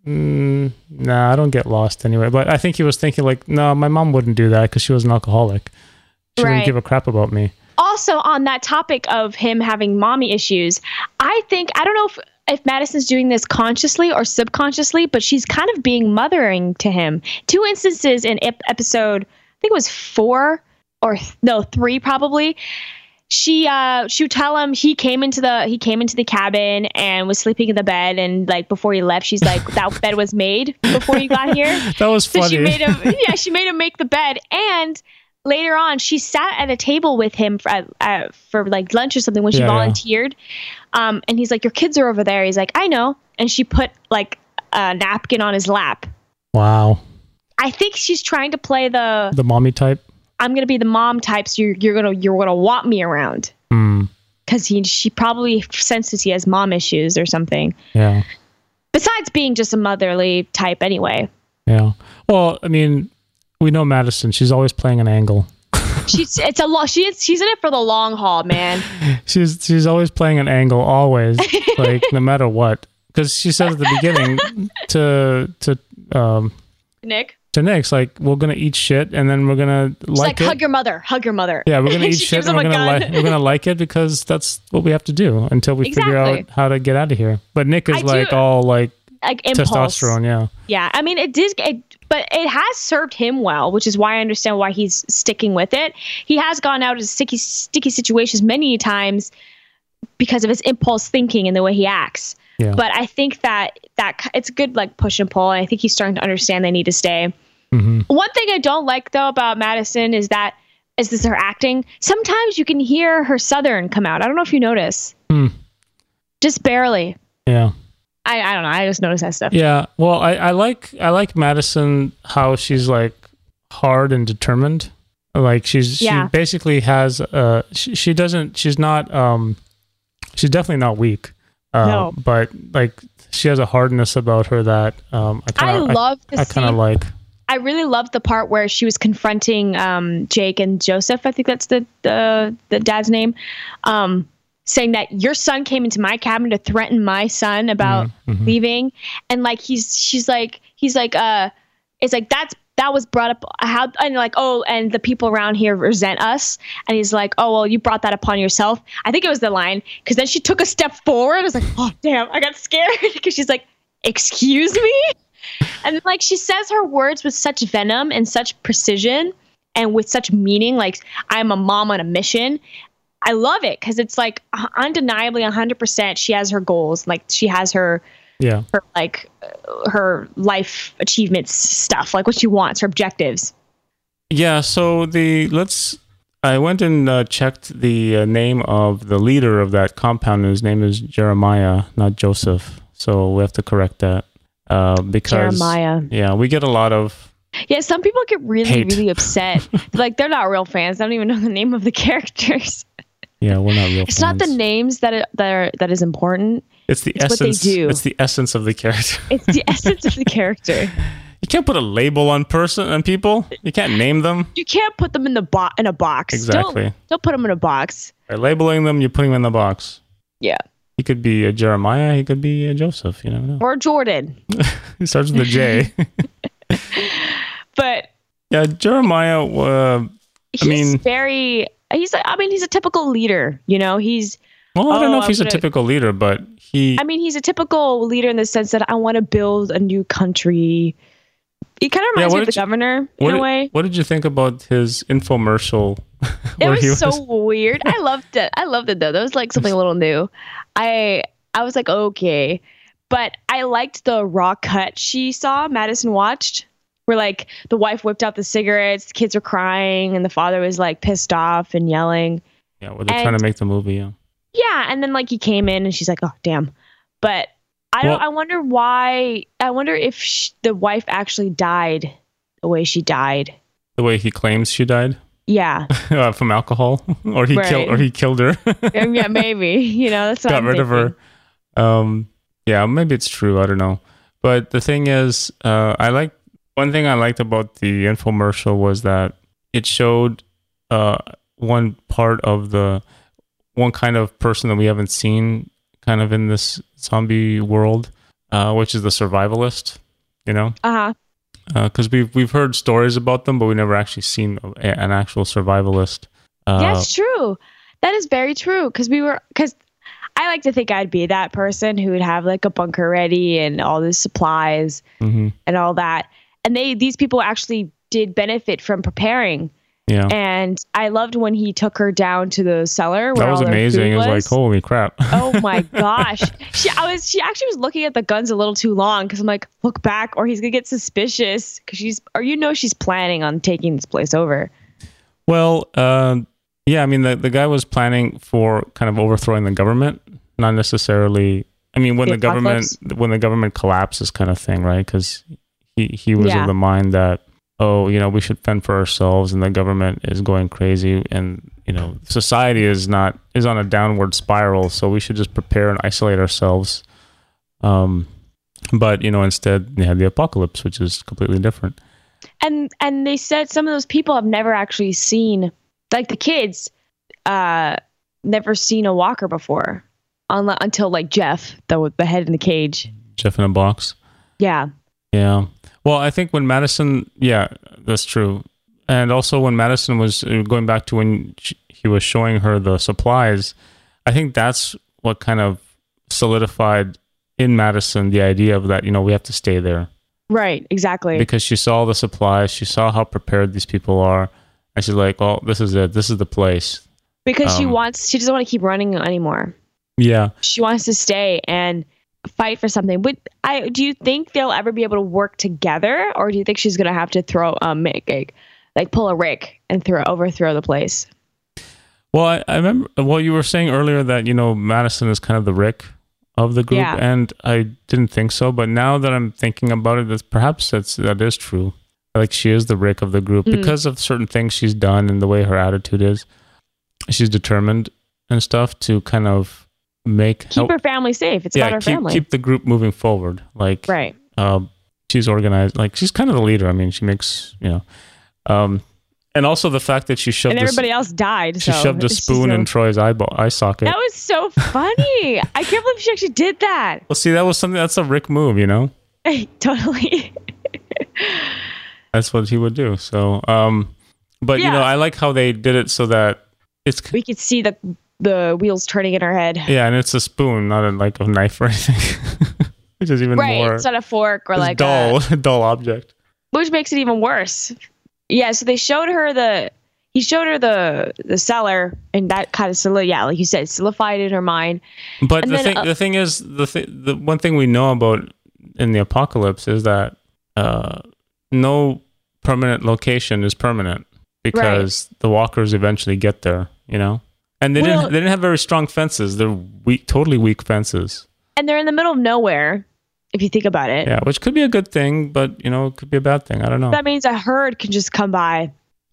mm, "Nah, I don't get lost anyway." But I think he was thinking like, "No, my mom wouldn't do that because she was an alcoholic. She Right. wouldn't give a crap about me." Also, on that topic of him having mommy issues, I think I don't know if if Madison's doing this consciously or subconsciously, but she's kind of being mothering to him. Two instances in ep- episode, I think it was four or th- no three probably. She uh she would tell him he came into the he came into the cabin and was sleeping in the bed, and like before he left, she's like, "That bed was made before you got here." That was So funny. she made him, yeah, she made him make the bed. And later on, she sat at a table with him for, uh, for like lunch or something when she Yeah, yeah. volunteered. Um, and he's like, "Your kids are over there." He's like, "I know." And she put like a napkin on his lap. Wow, I think she's trying to play the the mommy type. "I'm gonna be the mom" type, so you're you're gonna you're gonna want me around. Hmm. Because he she probably senses he has mom issues or something. Yeah. Besides being just a motherly type anyway. Yeah. Well, I mean, we know Madison. She's always playing an angle. She's it's a lo- she's she's in it for the long haul, man. She's she's always playing an angle, always, like no matter what. Because she says at the beginning to to um Nick. to Nick's like, we're gonna eat shit and then we're gonna She's like, like, it. hug your mother, hug your mother. Yeah, we're gonna eat She shit gives and we're him a gonna gun. like we're gonna like it because that's what we have to do until we figure Exactly. out how to get out of here. But Nick is I do- like all like Like impulse. testosterone. Yeah. Yeah, I mean, it did, it, but it has served him well, which is why I understand why he's sticking with it. He has gone out of sticky, sticky situations many times because of his impulse thinking and the way he acts. Yeah. But I think that that it's a good like push and pull, and I think he's starting to understand they need to stay. Mm-hmm. One thing I don't like though about Madison is that is this her acting? Sometimes you can hear her Southern come out. I don't know if you notice. Hmm. Just barely. Yeah. I, I don't know. I just noticed that stuff. Yeah. Well, I, I like I like Madison how she's like hard and determined. Like she's Yeah. she basically has uh she, she doesn't she's not um she's definitely not weak. Uh, No. But like she has a hardness about her that um I I kind of love I, the I kind of scene. like. I really loved the part where she was confronting um, Jake and Joseph. I think that's the the, the dad's name. Um, saying that your son came into my cabin to threaten my son about Mhm. leaving, and like he's she's like he's like uh, it's like that's that was brought up. How and like, oh, and the people around here resent us. And he's like, oh, well, you brought that upon yourself. I think it was the line, because then she took a step forward. I was like, oh, damn, I got scared, because she's like, excuse me. And like she says her words with such venom and such precision and with such meaning. Like, I'm a mom on a mission. I love it because it's like undeniably one hundred percent she has her goals. Like she has her, yeah, her like uh, her life achievements stuff, like what she wants, her objectives. Yeah. So the let's. I went and uh, checked the uh, name of the leader of that compound. His name is Jeremiah, not Joseph. So we have to correct that uh, because Jeremiah. Yeah, we get a lot of. Yeah, some people get really, hate. really upset. Like they're not real fans. They don't even know the name of the characters. Yeah, we're not real It's fans. not the names that are, that are that is important. It's the it's essence. what they do. It's the essence of the character. It's the essence of the character. You can't put a label on person and people. You can't name them. You can't put them in the bo- in a box. Exactly. Don't, don't put them in a box. By labeling them, you're putting them in the box. Yeah. He could be a Jeremiah. He could be a Joseph. You never know. Or Jordan. He starts with a J. But yeah, Jeremiah. Uh, he's I mean, very. He's. I mean, he's a typical leader. You know, he's. well, I don't oh, know if he's I'm a gonna- typical leader, but he. I mean, he's a typical leader in the sense that I want to build a new country. He kind of Yeah, reminds what me of the did you- governor in what a did, way. What did you think about his infomercial? It where was, he so weird. I loved it. I loved it though. That was like something a little new. I I was like, okay, but I liked the raw cut she saw. Madison watched, where like the wife whipped out the cigarettes, the kids were crying, and the father was like pissed off and yelling. Yeah, where they're And- trying to make the movie. Yeah. Yeah, and then like he came in, and she's like, oh damn. But I don't. Well- I wonder why. I wonder if sh- the wife actually died the way she died. The way he claims she died Yeah. uh, from alcohol, or he Right. killed, or he killed her. Um, yeah, maybe. You know, that's what Got I'm rid of thinking. her. Um, yeah, maybe it's true. I don't know. But the thing is, uh, I like one thing I liked about the infomercial was that it showed uh, one part of the one kind of person that we haven't seen kind of in this zombie world, uh, which is the survivalist. You know, Uh-huh. because we've we've heard stories about them, but we never actually seen a, an actual survivalist. Uh, Yeah, it's true. That is very true. Because we were, because I like to think I'd be that person who would have like a bunker ready and all the supplies mhm. and all that. And they, these people actually did benefit from preparing. Yeah, And I loved when he took her down to the cellar. Where that was all their amazing. food It was like, holy crap! Oh my gosh. She I was she actually was looking at the guns a little too long because I'm like, look back or he's gonna get suspicious because she's or you know she's planning on taking this place over. Well, uh, yeah, I mean, the, the guy was planning for kind of overthrowing the government, not necessarily. I mean, when The the, government apocalypse? when the government collapses, kind of thing, right? Because he he was Yeah. of the mind that oh, you know, we should fend for ourselves, and the government is going crazy, and you know, society is not is on a downward spiral, so we should just prepare and isolate ourselves. Um, but you know, instead they had the apocalypse, which is completely different. And and they said some of those people have never actually seen, like the kids, uh, never seen a walker before, unless, until like Jeff, the the head in the cage. Jeff in a box. Yeah. Yeah. Well, I think when Madison, yeah, that's true. And also when Madison was uh, going back to when she, he was showing her the supplies, I think that's what kind of solidified in Madison the idea of that, you know, we have to stay there. Right. Exactly. Because she saw the supplies, she saw how prepared these people are, and she's like, "Oh, this is it. This is the place." Because she um, wants, she doesn't want to keep running anymore. Yeah. She wants to stay and fight for something. But I, do you think they'll ever be able to work together, or do you think she's gonna have to throw um like, like pull a Rick and throw overthrow the place? Well, I, I remember. Well, you were saying earlier that you know Madison is kind of the Rick of the group, Yeah. and I didn't think so. But now that I'm thinking about it, that's perhaps that's that is true. Like she is the Rick of the group Mm. because of certain things she's done and the way her attitude is. She's determined and stuff to kind of make Keep help, her family safe. It's about yeah, her keep family. keep the group moving forward. Like Right. um, she's organized. Like she's kind of the leader. I mean, she makes you know. Um, And also the fact that she shoved And this- everybody else died. she so shoved a it's just spoon a- in Troy's eyeball, eye socket. That was so funny. I can't believe she actually did that. Well, see, that was something that's a Rick move, you know. Totally. that's what he would do. So, um, but Yeah. you know, I like how they did it so that it's We could see the the wheels turning in her head. yeah, and it's a spoon, not a, like a knife or anything, which is even Right, more it's not a fork or it's like dull, a, dull object. which makes it even worse. Yeah, so they showed her the he showed her the the cellar, and that kind of solid, yeah, like you said, solidified in her mind. But And the then, thing, uh, the thing is, the th- the one thing we know about in the apocalypse is that uh, no permanent location is permanent because the walkers eventually get there. You know, and they Well- didn't they didn't have very strong fences. They're weak, totally weak fences. And they're in the middle of nowhere, if you think about it. Yeah, which could be a good thing, but you know, it could be a bad thing. I don't know. That means a herd can just come by.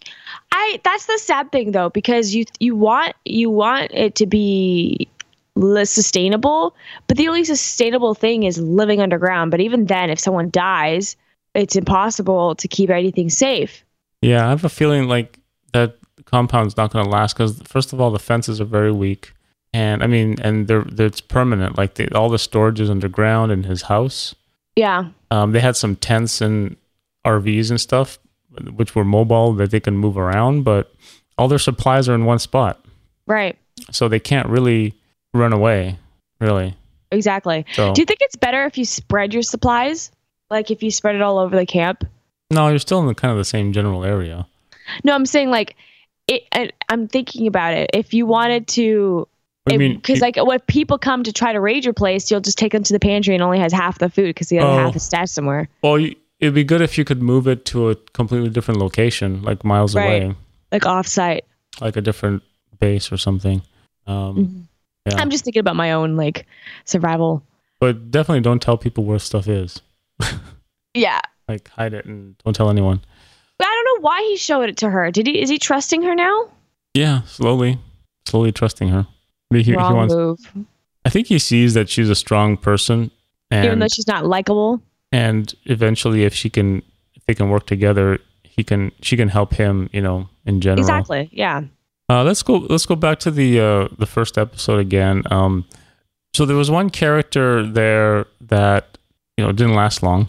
I that's the sad thing though, because you you want you want it to be less sustainable, but the only sustainable thing is living underground. But even then, if someone dies, it's impossible to keep anything safe. Yeah, I have a feeling like that compound's not going to last because first of all, the fences are very weak, and I mean, and they're, they're it's permanent. Like the, all the storage is underground in his house. Yeah. Um, they had some tents and R Vs and stuff, which were mobile that they can move around, but all their supplies are in one spot, Right. so they can't really run away. Really. Exactly. So Do you think it's better if you spread your supplies? Like if you spread it all over the camp? no, you're still in the kind of the same general area. No, I'm saying like it. I, I'm thinking about it. If you wanted to, What do you mean? because You- like when people come to try to raid your place, you'll just take them to the pantry and only has half the food because the other Oh. half is stashed somewhere. well, you, it'd be good if you could move it to a completely different location, like miles Right. away. Like off-site. Like a different base or something. Um, Mhm. yeah. I'm just thinking about my own like survival. But definitely don't tell people where stuff is. Yeah. Like hide it and don't tell anyone. But I don't know why he showed it to her. Did he? Is he trusting her now? Yeah, slowly, slowly trusting her. He, he Wrong wants, move. I think he sees that she's a strong person, and Even though she's not likable. and eventually, if she can, if they can work together, he can, she can help him. You know, in general. Exactly. Yeah. Uh, let's go. Let's go back to the uh, the first episode again. Um, so there was one character there that you know didn't last long,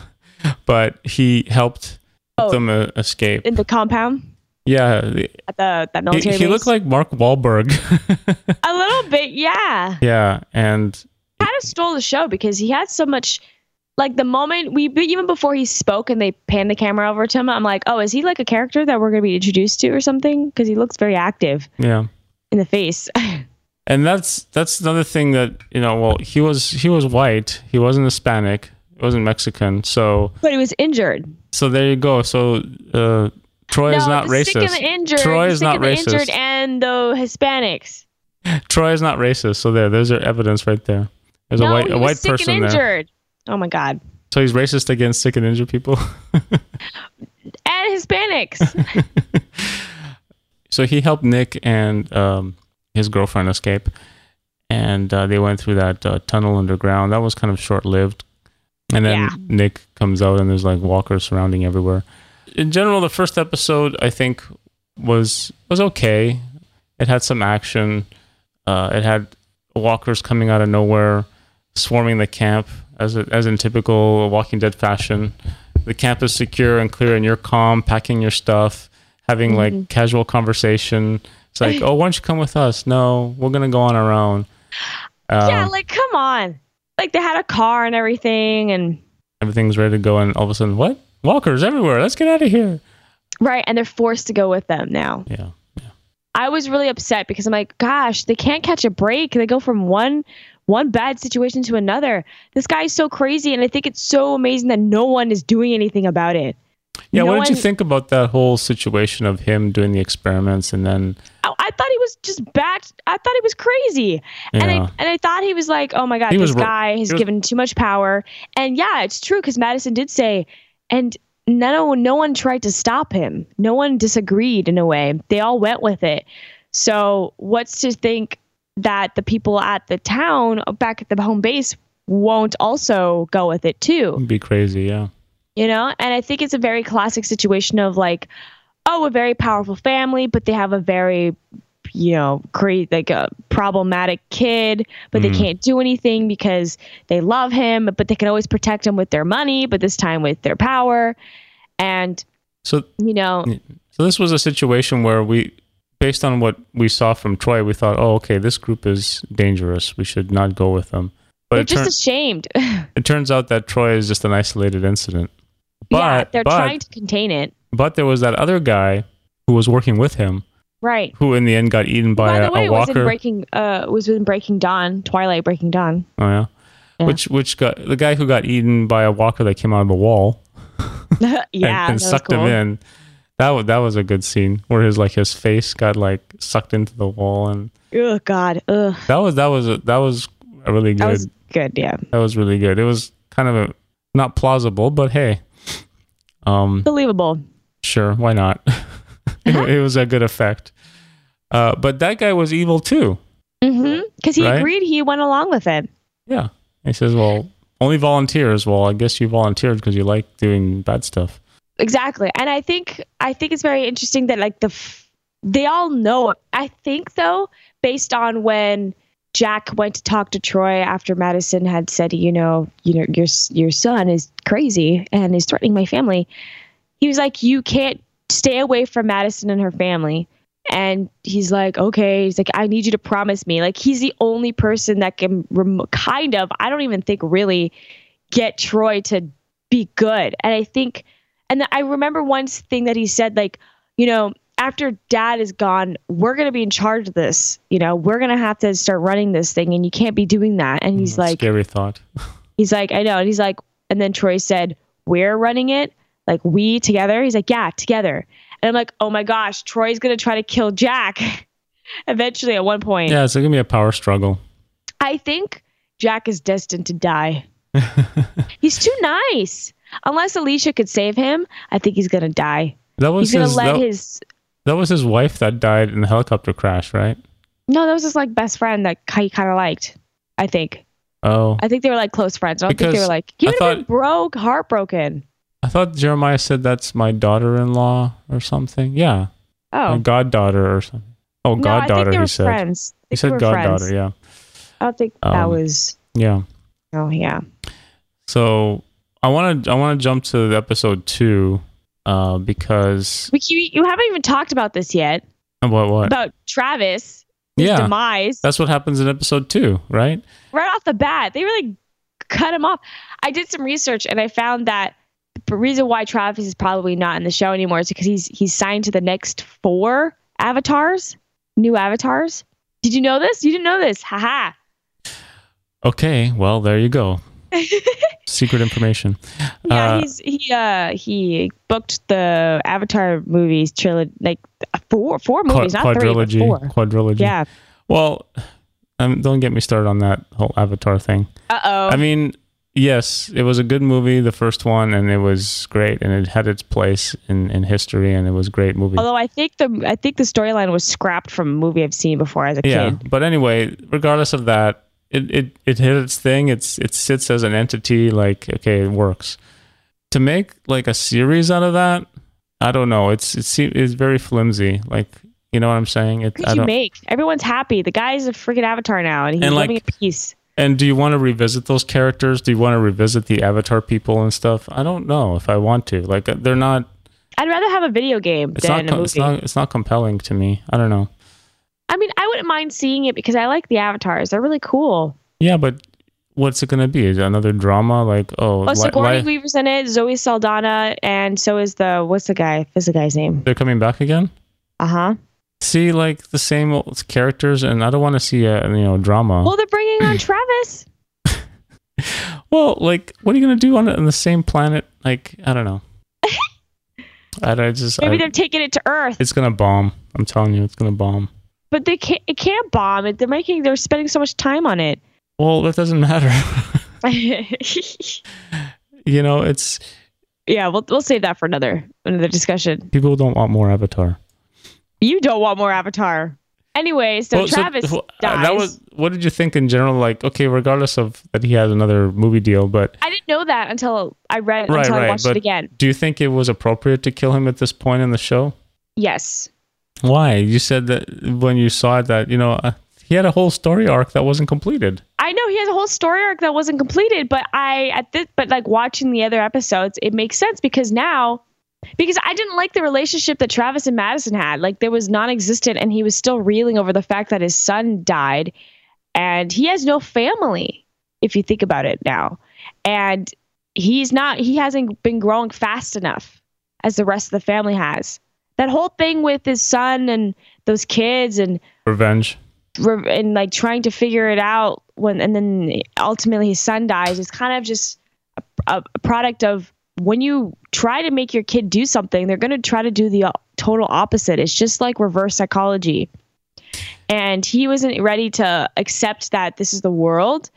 but he helped Oh. them uh, escape. In the compound Yeah, the- at the that he, military he base. looked like Mark Wahlberg. A little bit, yeah. Yeah, and Kind of stole the show because he had so much. Like the moment we even before he spoke and they panned the camera over to him, I'm like, oh, is he like a character that we're going to be introduced to or something? Because he looks very active yeah, in the face. and that's that's another thing that you know. Well, he was he was white. He wasn't Hispanic. He wasn't Mexican. So But he was injured. so there you go. So uh, Troy no, is not the sick and racist. the injured, Troy the is sick not and the racist. injured, and the Hispanics. Troy is not racist. So there, there's your evidence right there. There's no, a white he a was white sick person and there. injured. Oh my god. So he's racist against sick and injured people. And Hispanics. So he helped Nick and um, his girlfriend escape, and uh, they went through that uh, tunnel underground. That was kind of short lived, and then Yeah. Nick comes out, and there's like walkers surrounding everywhere. In general, the first episode I think was was okay. It had some action. Uh, it had walkers coming out of nowhere, swarming the camp as a, as in typical Walking Dead fashion. The camp is secure and clear, and you're calm, packing your stuff, having Mhm. like casual conversation. It's like, oh, why don't you come with us? No, we're gonna go on our own. Um, Yeah, like come on. Like they had a car and everything, and everything's ready to go, and all of a sudden, what? Walkers everywhere! Let's get out of here. right, and they're forced to go with them now. Yeah. I was really upset because I'm like, gosh, they can't catch a break. They go from one one bad situation to another. This guy's so crazy, and I think it's so amazing that no one is doing anything about it. Yeah, No what did you one- think about that whole situation of him doing the experiments and then? I, I thought he was just bat. I thought he was crazy, and I Yeah. and I thought he was like, oh my god, He this was ro- guy has he was- given too much power. And yeah, it's true because Madison did say, and no, no one tried to stop him. No one disagreed in a way. They all went with it. So what's to think that the people at the town back at the home base won't also go with it too? It'd be crazy, yeah. You know, and I think it's a very classic situation of like, oh, a very powerful family, but they have a very, you know, crazy, like a problematic kid, but Mhm. they can't do anything because they love him, but they can always protect him with their money, but this time with their power. And So, you know, so this was a situation where we, based on what we saw from Troy, we thought, oh, okay, this group is dangerous. We should not go with them. But they're it, just turn- ashamed. it turns out that Troy is just an isolated incident. But, yeah, they're but, trying to contain it. But there was that other guy who was working with him, right? Who in the end got eaten by, by the a, way, a it was walker. in Breaking, uh, was in Breaking Dawn, Twilight Breaking Dawn. Oh yeah? yeah, which which got the guy who got eaten by a walker that came out of a wall. yeah, and, and sucked cool. him in. That was that was a good scene where his like his face got like sucked into the wall, and oh god, ugh. That was that was a, that was a really good. That was good, yeah. That was really good. It was kind of a not plausible, but hey, um, believable. Sure, why not? it, it was a good effect. Uh, but that guy was evil too. Mm-hmm. Because he right? agreed. He went along with it. Yeah. He says, "Well, only volunteers." Well, I guess you volunteered because you like doing bad stuff. Exactly. And I think I think it's very interesting that like the f- they all know. I think though, based on when Jack went to talk to Troy after Madison had said, you know, you know, your your son is crazy and is threatening my family. He was like, you can't stay away from Madison and her family. And he's like, okay. He's like, I need you to promise me. Like, he's the only person that can rem- kind of, I don't even think really get Troy to be good. And I think, and I remember one thing that he said, like, you know, after dad is gone, we're going to be in charge of this. You know, we're going to have to start running this thing and you can't be doing that. And he's mm, like, scary thought. He's like, I know. And he's like, and then Troy said, we're running it. Like, we together. He's like, yeah, together. And I'm like, oh my gosh, Troy's going to try to kill Jack eventually at one point. Yeah, it's going to be a power struggle. I think Jack is destined to die. He's too nice. Unless Alicia could save him, I think he's going to die. That was he's going to his, let that, his... That was his wife that died in the helicopter crash, right? No, that was his like best friend that he kind of liked, I think. Oh. I think they were like close friends. I don't because think they were like... He would thought, have been broke, heartbroken. I thought Jeremiah said that's my daughter-in-law or something. Yeah. Oh. My goddaughter or something. Oh, no, goddaughter, I think they were he said. Friends. He said goddaughter, friends. yeah. I don't think um, that was... Yeah. Oh, yeah. So I want to I want to jump to the episode two uh, because... We, you, you haven't even talked about this yet. What, what? About Travis. His yeah. demise. That's what happens in episode two, right? Right off the bat. They really cut him off. I did some research and I found that the reason why Travis is probably not in the show anymore is because he's he's signed to the next four avatars, new avatars. Did you know this? You didn't know this. Haha. Okay, well, there you go. Secret information. Yeah, uh, he's he uh he booked the Avatar movies trilogy, like four four movies, qu- not quadrilogy, three, but four. Quadrilogy. Yeah. Well, um, don't get me started on that whole Avatar thing. Uh oh. I mean, yes, it was a good movie, the first one, and it was great, and it had its place in, in history, and it was a great movie. Although I think the I think the storyline was scrapped from a movie I've seen before as a yeah, kid. But anyway, regardless of that, it, it, it hit its thing. It's it sits as an entity. Like, okay, it works. To make like a series out of that, I don't know. It's it's it's very flimsy. Like, you know what I'm saying? It, What could you make? Everyone's happy. The guy's a freaking avatar now, and he's And, like, living in peace. And do you want to revisit those characters? Do you want to revisit the Avatar people and stuff? I don't know if I want to. Like, they're not. I'd rather have a video game It's than not. a movie. It's not. It's not compelling to me. I don't know. I mean, I wouldn't mind seeing it because I like the avatars. They're really cool. Yeah, but what's it gonna be? Is it another drama? Like, oh, Oh, li- Sigourney li- Weaver's in it. Zoe Saldana, and so is the what's the guy? What's the guy's name? they're coming back again. Uh huh. See, like the same old characters, and I don't want to see a you know drama. Well, they're bringing on Travis. Well, like, what are you gonna do on, on the same planet? Like, I don't know. I, I just Maybe I, they're taking it to Earth, it's gonna bomb. I'm telling you, it's gonna bomb. but they can't. It can't bomb. It, they're making. They're spending so much time on it. Well, that doesn't matter. You know, it's Yeah, we'll we'll save that for another another discussion. people don't want more Avatar. You don't want more Avatar. Anyway, so Well, so, Travis uh, dies. that was. What did you think in general? Like, okay, regardless of that, he has another movie deal, but I didn't know that until I read right, until I right. watched But it again. do you think it was appropriate to kill him at this point in the show? Yes. Why? You said that when you saw it, that you know uh, he had a whole story arc that wasn't completed. I know he has a whole story arc that wasn't completed, but I at this but like watching the other episodes, it makes sense because now Because I didn't like the relationship that Travis and Madison had. Like, there was non-existent, and he was still reeling over the fact that his son died, and he has no family, if you think about it now. And he's not, he hasn't been growing fast enough as the rest of the family has. That whole thing with his son and those kids and revenge and like trying to figure it out when, and then ultimately his son dies is kind of just a, a product of when you try to make your kid do something, they're going to try to do the total opposite. It's just like reverse psychology. And he wasn't ready to accept that this is the world.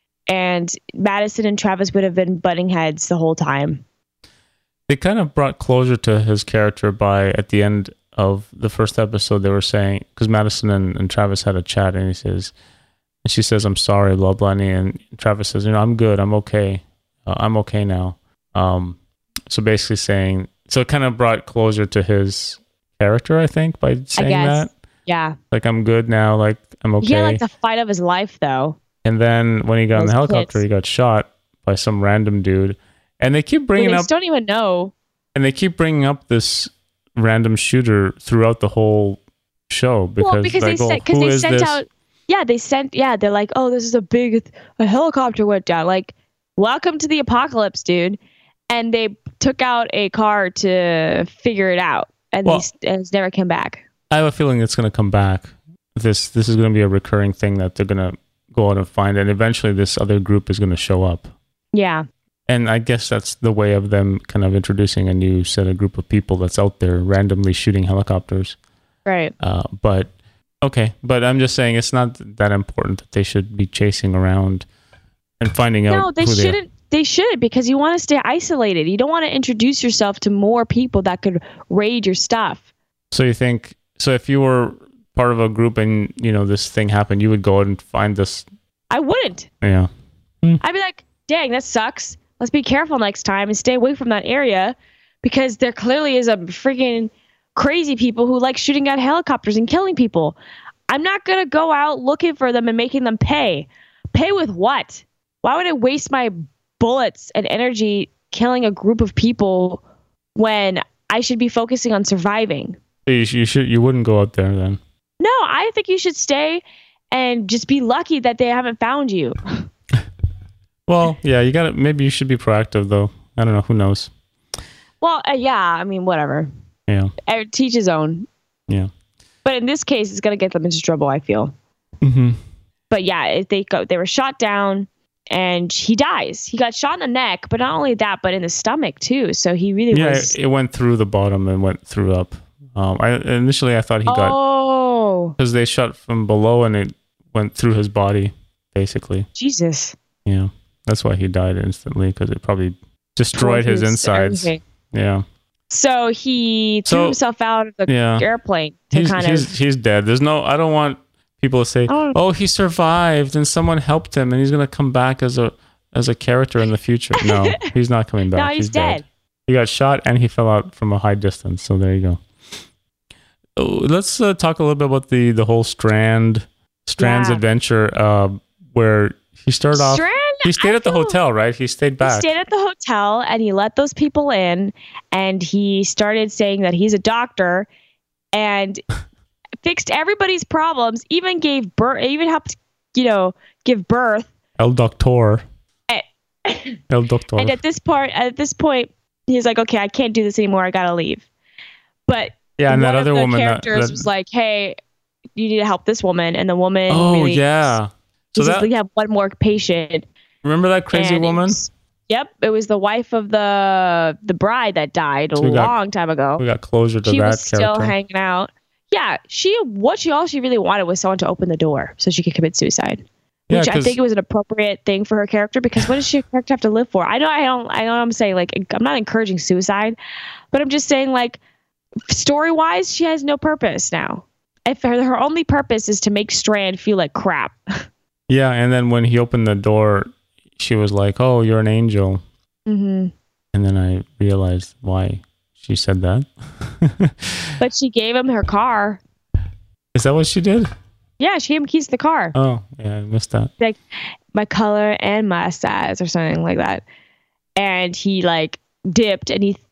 And Madison and Travis would have been butting heads the whole time. They kind of brought closure to his character by, at the end of the first episode, they were saying, because Madison and, and Travis had a chat, and he says, and she says, I'm sorry, blah, blah, and Travis says, you know, I'm good, I'm okay. Uh, I'm okay now. Um, so basically saying, so it kind of brought closure to his character, I think, by saying that. Yeah. Like, I'm good now, like, I'm okay. He had like the fight of his life, though. And then when he got in the helicopter, kids. he got shot by some random dude. And they keep bringing well, they up... They don't even know. And they keep bringing up this random shooter throughout the whole show. Because, well, because like, they, oh, sent, they sent this? out... Yeah, they sent... Yeah, they're like, oh, this is a big... A helicopter went down. Like, welcome to the apocalypse, dude. And they took out a car to figure it out. And, well, they, and it's never come back. I have a feeling it's going to come back. This This is going to be a recurring thing that they're going to go out and find. And eventually this other group is going to show up. Yeah. And I guess that's the way of them kind of introducing a new set of group of people that's out there randomly shooting helicopters. Right. Uh, but, okay. But I'm just saying it's not that important that they should be chasing around and finding no, out. No, they who shouldn't. They, they should, because you want to stay isolated. You don't want to introduce yourself to more people that could raid your stuff. So you think, so if you were part of a group and, you know, this thing happened, you would go out and find this? I wouldn't. Yeah. Hmm. I'd be like, dang, that sucks. Let's be careful next time and stay away from that area, because there clearly is a freaking crazy people who like shooting at helicopters and killing people. I'm not going to go out looking for them and making them pay. Pay with what? Why would I waste my bullets and energy killing a group of people when I should be focusing on surviving? You, you should. You wouldn't go out there then? No, I think you should stay and just be lucky that they haven't found you. Well, yeah, you got to, maybe you should be proactive though. I don't know. Who knows? Well, uh, yeah, I mean, whatever. Yeah. Uh, teach his own. Yeah. But in this case, it's going to get them into trouble, I feel. Mm-hmm. But yeah, they go, they were shot down and he dies. He got shot in the neck, but not only that, but in the stomach too. So he really yeah, was. Yeah, it went through the bottom and went through up. Um, I initially I thought he got. Oh. Because they shot from below and it went through his body, basically. Jesus. Yeah. That's why he died instantly, because it probably destroyed his, his insides. Everything. Yeah. So he threw so, himself out of the yeah. airplane to he's, kind he's, of. He's dead. There's no. I don't want people to say, "Oh, oh he survived and someone helped him and he's gonna come back as a as a character in the future." No, he's not coming back. No, he's, he's dead. dead. He got shot and he fell out from a high distance. So there you go. Oh, let's uh, talk a little bit about the the whole Strand Strand's yeah. adventure, uh, where he started off. Strand? He stayed I at the feel, hotel, right? He stayed back. He stayed at the hotel and he let those people in, and he started saying that he's a doctor and fixed everybody's problems, even gave birth, even helped, you know, give birth. El Doctor. And, El Doctor. And at this part, at this point, he's like, okay, I can't do this anymore. I gotta leave. But yeah, and one that other of the woman characters that, that, was like, hey, you need to help this woman, and the woman. Oh really, yeah. So that we have one more patient. Remember that crazy and woman? It was, yep, it was the wife of the the bride that died a so long got, time ago. We got closure to she that was character. Still hanging out. Yeah, she what she all she really wanted was someone to open the door so she could commit suicide. Yeah, which I think it was an appropriate thing for her character, because what does she character have to live for? I know I don't I know what I'm saying, like, I'm not encouraging suicide, but I'm just saying, like, story wise, she has no purpose now. If her, her only purpose is to make Strand feel like crap. Yeah, and then when he opened the door, she was like, "Oh, you're an angel." Mm-hmm. And then I realized why she said that. But she gave him her car. Is that what she did? Yeah, she gave him keys to the car. Oh, yeah, I missed that. Like, my color and my size or something like that. And he like dipped and he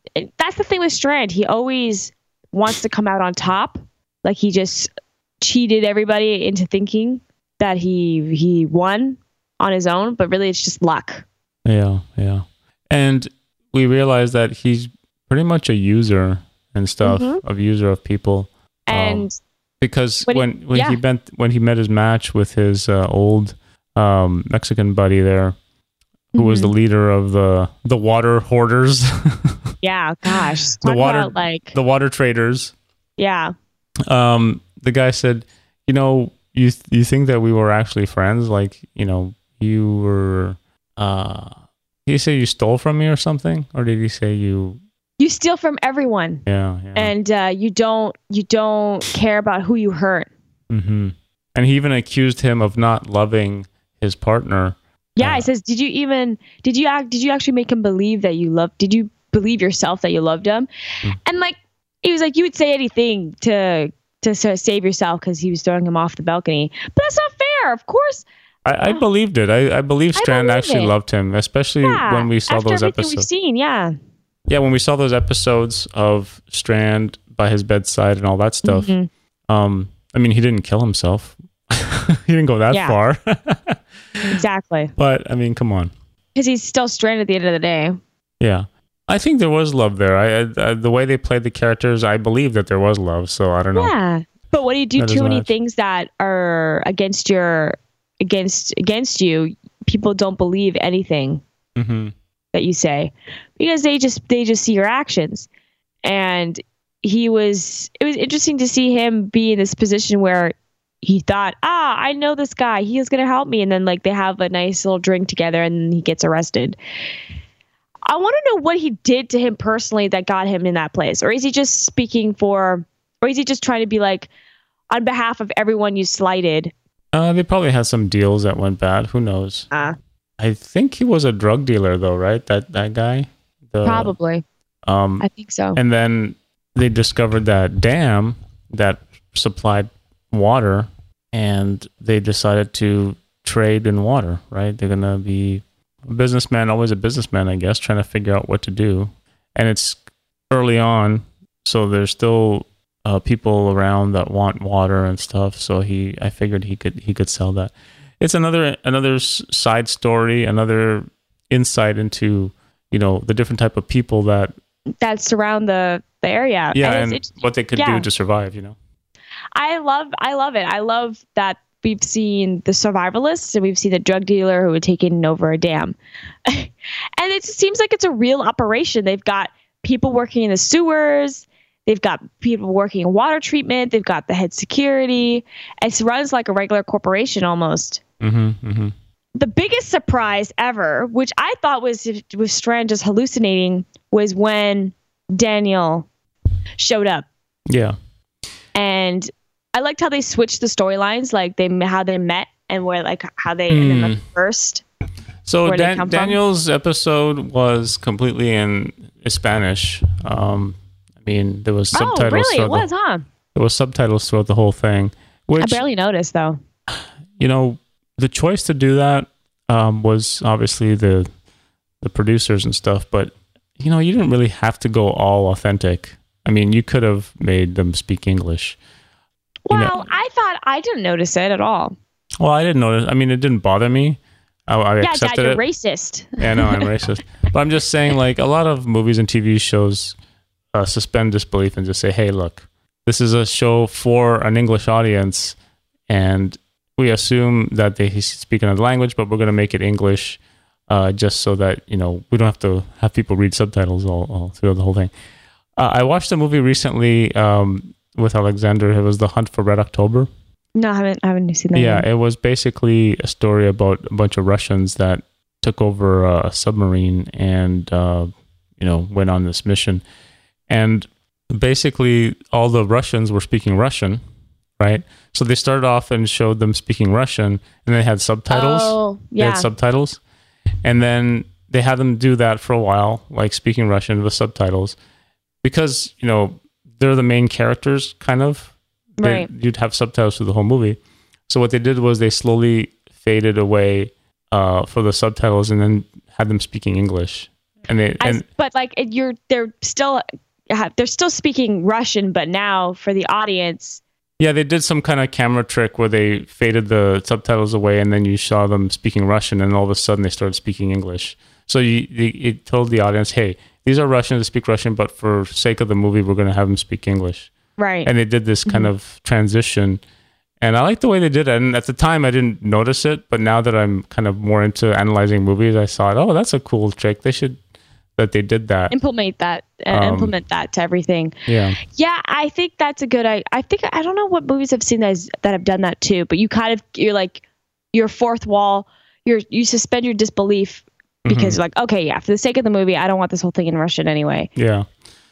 that's the thing with Strand. He always wants to come out on top. Like he just cheated everybody into thinking that he he won on his own, but really it's just luck. Yeah, yeah. And we realize that he's pretty much a user and stuff, Mm-hmm. of user of people. And um, because when when he- when yeah. he met when he met his match with his uh, old um, Mexican buddy there, who was the Mhm. leader of the the water hoarders, yeah, gosh, the talk water about, like the water traders. yeah, Um, the guy said, you know, you th- you think that we were actually friends? Like, you know, you were. Uh, did he say you stole from me or something, or did he say you? you steal from everyone, Yeah, yeah. and uh, you don't you don't care about who you hurt. Mm-hmm. And he even accused him of not loving his partner. Yeah, Uh, he says, did you even did you act did you actually make him believe that you loved? Did you believe yourself that you loved him? Mm. And like he was like, you would say anything to to sort of save yourself because he was throwing him off the balcony. But that's not fair. Of course, I, I believed it. I, I believe I Strand believe actually it. loved him, especially yeah. when we saw After those everything we've episodes. seen, yeah, Yeah, when we saw those episodes of Strand by his bedside and all that stuff. Mhm. Um, I mean, he didn't kill himself. He didn't go that Yeah. far. exactly. But I mean, come on. Because he's still stranded at the end of the day. Yeah, I think there was love there. I, I the way they played the characters, I believe that there was love. So I don't know. Yeah, but when you do That is too many much. things that are against your against against you, people don't believe anything Mm-hmm. that you say because they just they just see your actions. And he was it was interesting to see him be in this position where he thought, ah, I know this guy, he is going to help me, and then like they have a nice little drink together and then he gets arrested. I want to know what he did to him personally that got him in that place. Or is he just speaking for or is he just trying to be like, on behalf of everyone you slighted? Uh, they probably had some deals that went bad. Who knows? Uh, I think he was a drug dealer, though, right? That that guy. The, probably. Um, I think so. and then they discovered that dam that supplied water, and they decided to trade in water. Right? They're gonna be a businessman, always a businessman, I guess, trying to figure out what to do. And it's early on, so there's still uh, people around that want water and stuff. So he, I figured he could he could sell that. It's another another s- side story, another insight into, you know, the different type of people that that surround the, the area. yeah, And and it's- it's- what they could yeah. do to survive. You know. I love I love it. I love that we've seen the survivalists and we've seen the drug dealer who had taken over a dam. And it seems like it's a real operation. They've got people working in the sewers. They've got people working in water treatment. They've got the head security. It runs like a regular corporation almost. Mm-hmm, mm-hmm. The biggest surprise ever, which I thought was was Strand just hallucinating, was when Daniel showed up. Yeah. And I liked how they switched the storylines, like they how they met and where like how they and then the first. So Where they Dan- come from? Daniel's episode was completely in Spanish. Um, I mean, there was subtitles. Oh, really? It throughout was, the, huh? There was subtitles throughout the whole thing. Which, I barely noticed though. you know, the choice to do that um, was obviously the the producers and stuff, but you know, you didn't really have to go all authentic. I mean, you could have made them speak English. You Well, know- I thought I didn't notice it at all. Well, I didn't notice. I mean, it didn't bother me. I, I Yeah, Dad, accepted you're it. racist. Yeah, no, I'm racist. But I'm just saying, like, a lot of movies and T V shows uh, suspend disbelief and just say, hey, look, this is a show for an English audience, and we assume that they speak another language, but we're going to make it English uh, just so that, you know, we don't have to have people read subtitles all, all through the whole thing. Uh, I watched a movie recently um, with Alexander. It was The Hunt for Red October. No, I haven't. I haven't seen that. Yeah, yet. it was basically a story about a bunch of Russians that took over a submarine and, uh, you know, went on this mission. And basically, all the Russians were speaking Russian, right? So they started off and showed them speaking Russian, and they had subtitles. Oh, They yeah. had subtitles. And then they had them do that for a while, like speaking Russian with subtitles, because, you know, they're the main characters, kind of. They- Right. You'd have subtitles through the whole movie. So what they did was they slowly faded away uh, for the subtitles and then had them speaking English. And they I, and but like it- you're, they're still, they're still speaking Russian, but now for the audience. yeah, they did some kind of camera trick where they faded the subtitles away, and then you saw them speaking Russian, and all of a sudden they started speaking English. So you, you it told the audience, hey, these are Russians that speak Russian, but for sake of the movie, we're going to have them speak English. Right. And they did this kind Mhm. of transition. And I like the way they did it. And at the time, I didn't notice it. But now that I'm kind of more into analyzing movies, I thought, oh, that's a cool trick. They should, that they did that. implement that, uh, Um, implement that to everything. Yeah. Yeah, I think that's a good. I, I think I don't know what movies I've seen that is, that have done that too. But you kind of you're like your fourth wall. You're you suspend your disbelief because Mhm. like okay, yeah, for the sake of the movie, I don't want this whole thing in Russian anyway. Yeah.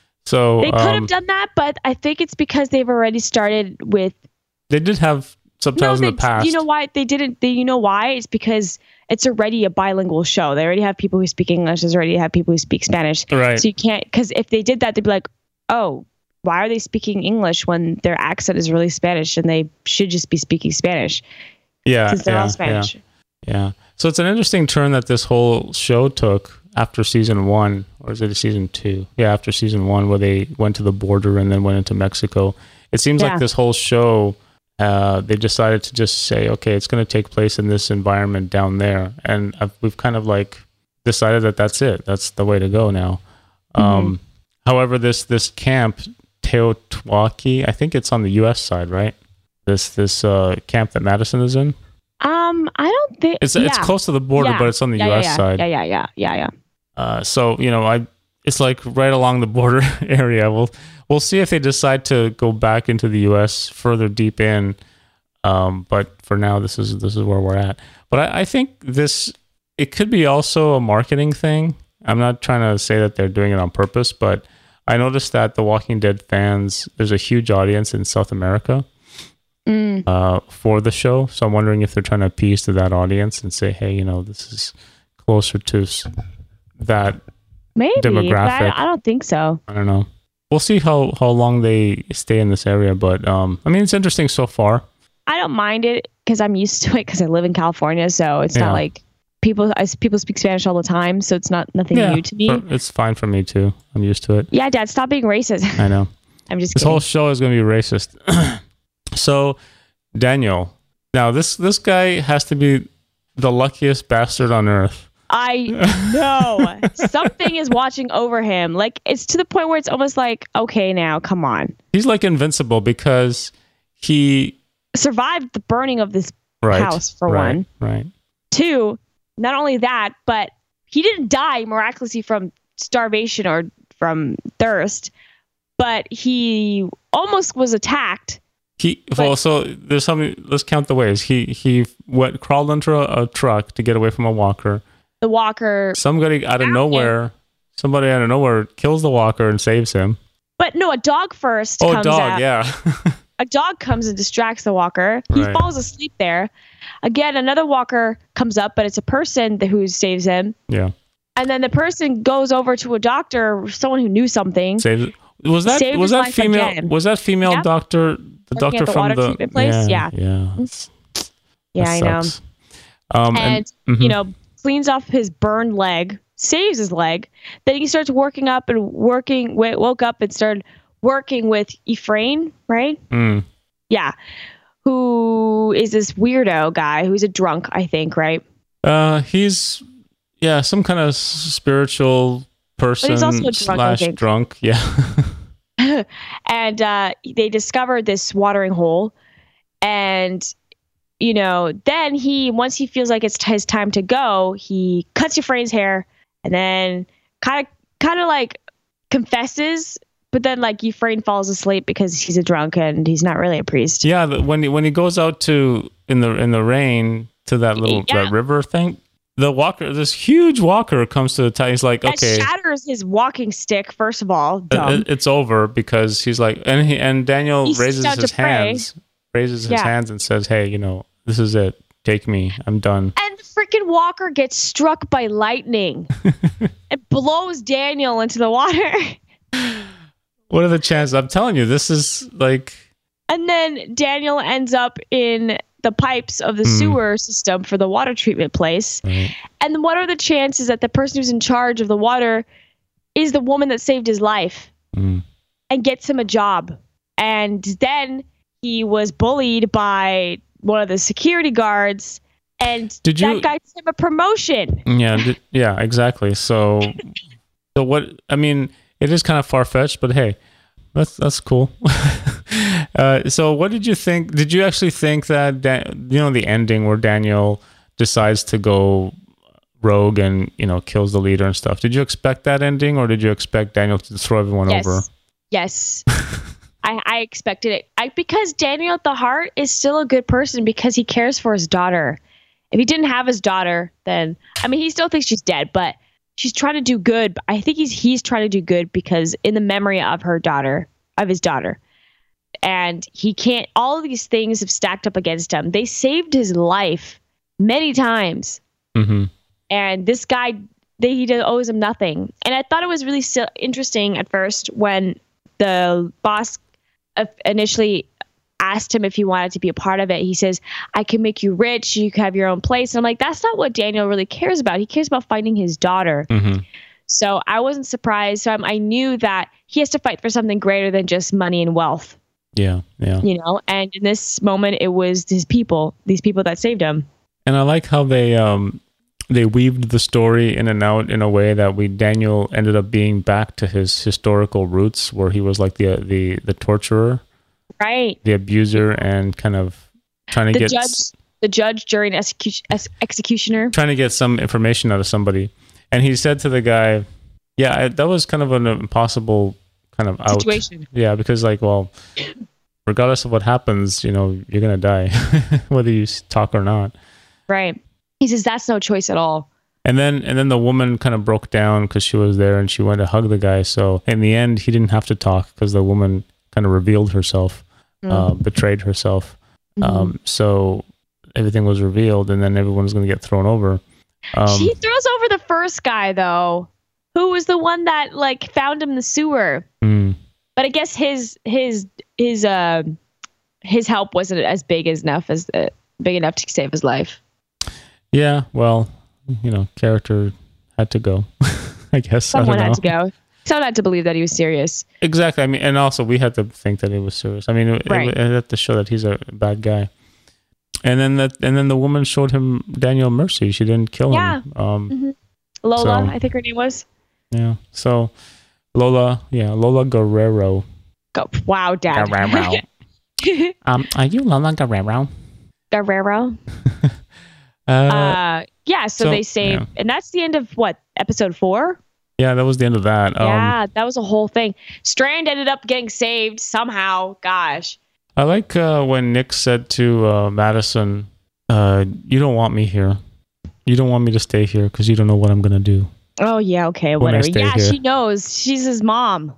So They could um, have done that, but I think it's because they've already started with. they did have subtitles no, in the they- past. You know why they didn't? They, you know why? It's because it's already a bilingual show. They already have people who speak English. They already have people who speak Spanish. Right. So you can't, because if they did that, they'd be like, oh, why are they speaking English when their accent is really Spanish and they should just be speaking Spanish yeah. since they're yeah, all Spanish. Yeah. Yeah. So it's an interesting turn that this whole show took after season one, or is it season two? Yeah, after season one, where they went to the border and then went into Mexico. It seems Yeah. like this whole show, uh, they decided to just say, okay, it's going to take place in this environment down there. And I've, we've kind of like decided that that's it. That's the way to go now. Mm-hmm. Um, however, this, this camp, Teotihuacan, I think it's on the U S side, right? This, this uh, camp that Madison is in. Um, I don't think It's yeah. it's close to the border, Yeah. but it's on the yeah, U S yeah, yeah. side. Yeah, yeah, yeah, yeah, yeah. Uh, so you know, I it's like right along the border area. We'll we'll see if they decide to go back into the U S further deep in. Um, but for now, this is this is where we're at. But I, I think this it could be also a marketing thing. I'm not trying to say that they're doing it on purpose, but I noticed that the Walking Dead fans, there's a huge audience in South America. Mm. Uh, for the show. So I'm wondering if they're trying to appease to that audience and say, hey, you know, this is closer to s- that Maybe, but demographic. I, I don't think so. I don't know. We'll see how, how long they stay in this area. But um, I mean, it's interesting so far. I don't mind it because I'm used to it because I live in California, so it's Yeah. not like people I, people speak Spanish all the time, so it's not nothing Yeah, new to me. for- it's fine for me too. I'm used to it. Yeah, Dad, stop being racist. I know. I'm just This kidding. whole show is going to be racist. So, Daniel. Now, this this guy has to be the luckiest bastard on earth. I know something is watching over him. Like it's to the point where it's almost like, okay, now come on, He's like invincible because he survived the burning of this right, house for right, one. Right. Two, not only that, but he didn't die miraculously from starvation or from thirst, but he almost was attacked. He well, so there's something. Let's count the ways. He he went crawled under a, a truck to get away from a walker. The walker, Somebody out of Found nowhere, somebody out of nowhere kills the walker and saves him. but no, a dog first Oh, a comes dog, out. yeah. A dog comes and distracts the walker. He Right. falls asleep there. Again, another walker comes up, but it's a person that, who saves him. yeah. And then the person goes over to a doctor, someone who knew something. Saves. Was that Saved was his that life female? again. Was that female Yeah. doctor? The Working doctor at the from water the treatment place? Yeah, Yeah. yeah. Yeah, That I know. sucks. Um, And, mhm. you know, cleans off his burned leg, saves his leg. Then he starts working up and working, w- woke up and started working with Ephraim, right? Mm. Yeah. Who is this weirdo guy who's a drunk, I think, right? Uh, he's yeah, some kind of s- spiritual person also a drunk, I slash think. drunk. Yeah. And uh, they discovered this watering hole. And, you know, then he, once he feels like it's his time to go, he cuts Ephraim's hair and then kind of, kind of like confesses. But then, like, Ephraim falls asleep because he's a drunk and he's not really a priest. Yeah, the, when he, when he goes out to in the in the rain to that little Yeah. that river thing, the walker, this huge walker comes to the town. He's like, That okay, shatters his walking stick, first of all. it- Dumb. it- it's over because he's like, and he and Daniel He sits raises down to his pray. hands, raises his Yeah. hands and says, hey, you know, this is it. Take me. I'm done. And the freaking walker gets struck by lightning. It blows Daniel into the water. What are the chances? I'm telling you, this is like, And then Daniel ends up in the pipes of the Mm. sewer system for the water treatment place. Right. And what are the chances that the person who's in charge of the water is the woman that saved his life Mm. and gets him a job? And then he was bullied by one of the security guards, and Did you- that guy gets him a promotion. Yeah, d- yeah, exactly. So, so what? I mean, it is kind of far fetched, but hey, that's that's cool. uh, so, what did you think? Did you actually think that Dan- you know the ending where Daniel decides to go rogue and you know kills the leader and stuff? Did you expect that ending, or did you expect Daniel to throw everyone Yes. over? Yes. I, I expected it. I, because Daniel at the heart is still a good person because he cares for his daughter. If he didn't have his daughter, then I mean, he still thinks she's dead, but she's trying to do good. But I think he's he's trying to do good because in the memory of her daughter, of his daughter, and he can't. All of these things have stacked up against him. They saved his life many times, Mm-hmm. and this guy, they, he did- owes him nothing. And I thought it was really si- interesting at first when the boss uh, initially asked him if he wanted to be a part of it. He says, I can make you rich, you can have your own place. And I'm like, that's not what Daniel really cares about. He cares about finding his daughter. Mm-hmm. So I wasn't surprised. So I'm, I knew that he has to fight for something greater than just money and wealth, Yeah, yeah. you know? And in this moment, it was his people, these people that saved him. And I like how they um they weaved the story in and out in a way that we Daniel ended up being back to his historical roots, where he was like the the the torturer, Right. the abuser, and kind of trying to The get judge, the judge, jury, and execu- ex- executioner. trying to get some information out of somebody. And he said to the guy, "Yeah, I, that was kind of an impossible kind of out Situation. Yeah, because like, well, regardless of what happens, you know, you're gonna die, whether you s- talk or not." Right. He says that's no choice at all. And then and then the woman kind of broke down because she was there and she went to hug the guy. So in the end, he didn't have to talk because the woman kind of revealed herself, uh, betrayed herself. Mhm. Um, so everything was revealed, and then everyone's going to get thrown over. Um, She throws over the first guy though, who was the one that like found him in the sewer. mm, But I guess his his his uh his help wasn't as big as enough as uh, big enough to save his life. yeah, well, you know, character had to go. I guess I Someone don't know. had to go. Someone had to believe that he was serious. Exactly. I mean, and also we had to think that it was serious. I mean, it, Right. it, it had to show that he's a bad guy. And then that, and then the woman showed him Daniel mercy. She didn't kill Yeah. him. Um, Lola, So- I think her name was. yeah. So Lola, yeah, Lola Guerrero. Go. Wow, Dad. Guerrero. um, are you Lola Guerrero? Guerrero. Uh, Uh, yeah. So, so, they saved, yeah. and that's the end of what, episode four. yeah, that was the end of that. Um, Yeah, that was a whole thing. Strand ended up getting saved somehow. Gosh. I like uh, when Nick said to uh, Madison, uh, "You don't want me here. You don't want me to stay here because you don't know what I'm gonna do." Oh yeah, okay, When I whatever. stay Yeah, here. she knows. She's his mom.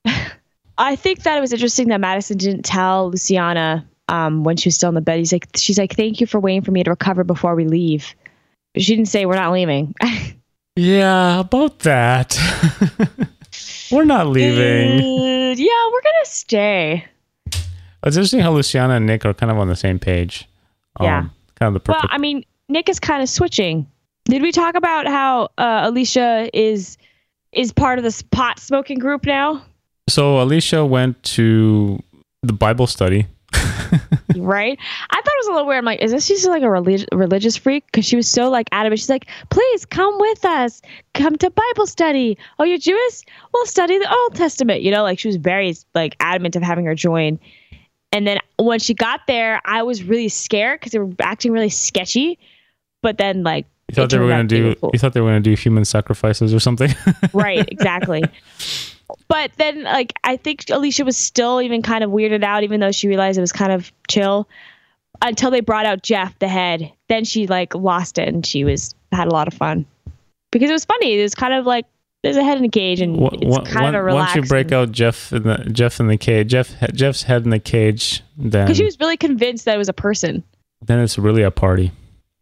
I think that it was interesting that Madison didn't tell Luciana um, when she was still in the bed. He's like, she's like, "Thank you for waiting for me to recover before we leave." But she didn't say we're not leaving. Yeah, about that. We're not leaving. Uh, yeah, we're gonna stay. It's interesting how Luciana and Nick are kind of on the same page. Um, Yeah. Kind of the Well, perfect. I mean, Nick is kind of switching. Did we talk about how uh, Alicia is is part of this pot smoking group now? so Alicia went to the Bible study. Right? I thought it was a little weird. I'm like, is this she's like a relig- religious freak? Because she was so like adamant. She's like, please come with us. Come to Bible study. Oh, you're Jewish? Well, study the Old Testament. You know, like she was very like adamant of having her join. And then when she got there, I was really scared because they were acting really sketchy. But then like, You thought it they were turned gonna out do. really cool. You thought they were gonna do human sacrifices or something. Right, exactly. But then, like, I think Alicia was still even kind of weirded out, even though she realized it was kind of chill, until they brought out Jeff, the head. Then she like lost it, and she was had a lot of fun because it was funny. It was kind of like there's a head in a cage, and Wha- it's wha- kind of a once relaxing. you break out Jeff in the Jeff in the cage, Jeff Jeff's head in the cage, then because she was really convinced that it was a person. then it's really a party.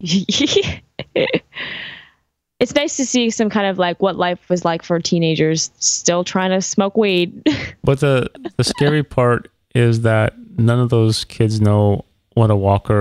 It's nice to see some kind of like what life was like for teenagers still trying to smoke weed. But the the scary part is that none of those kids know what a walker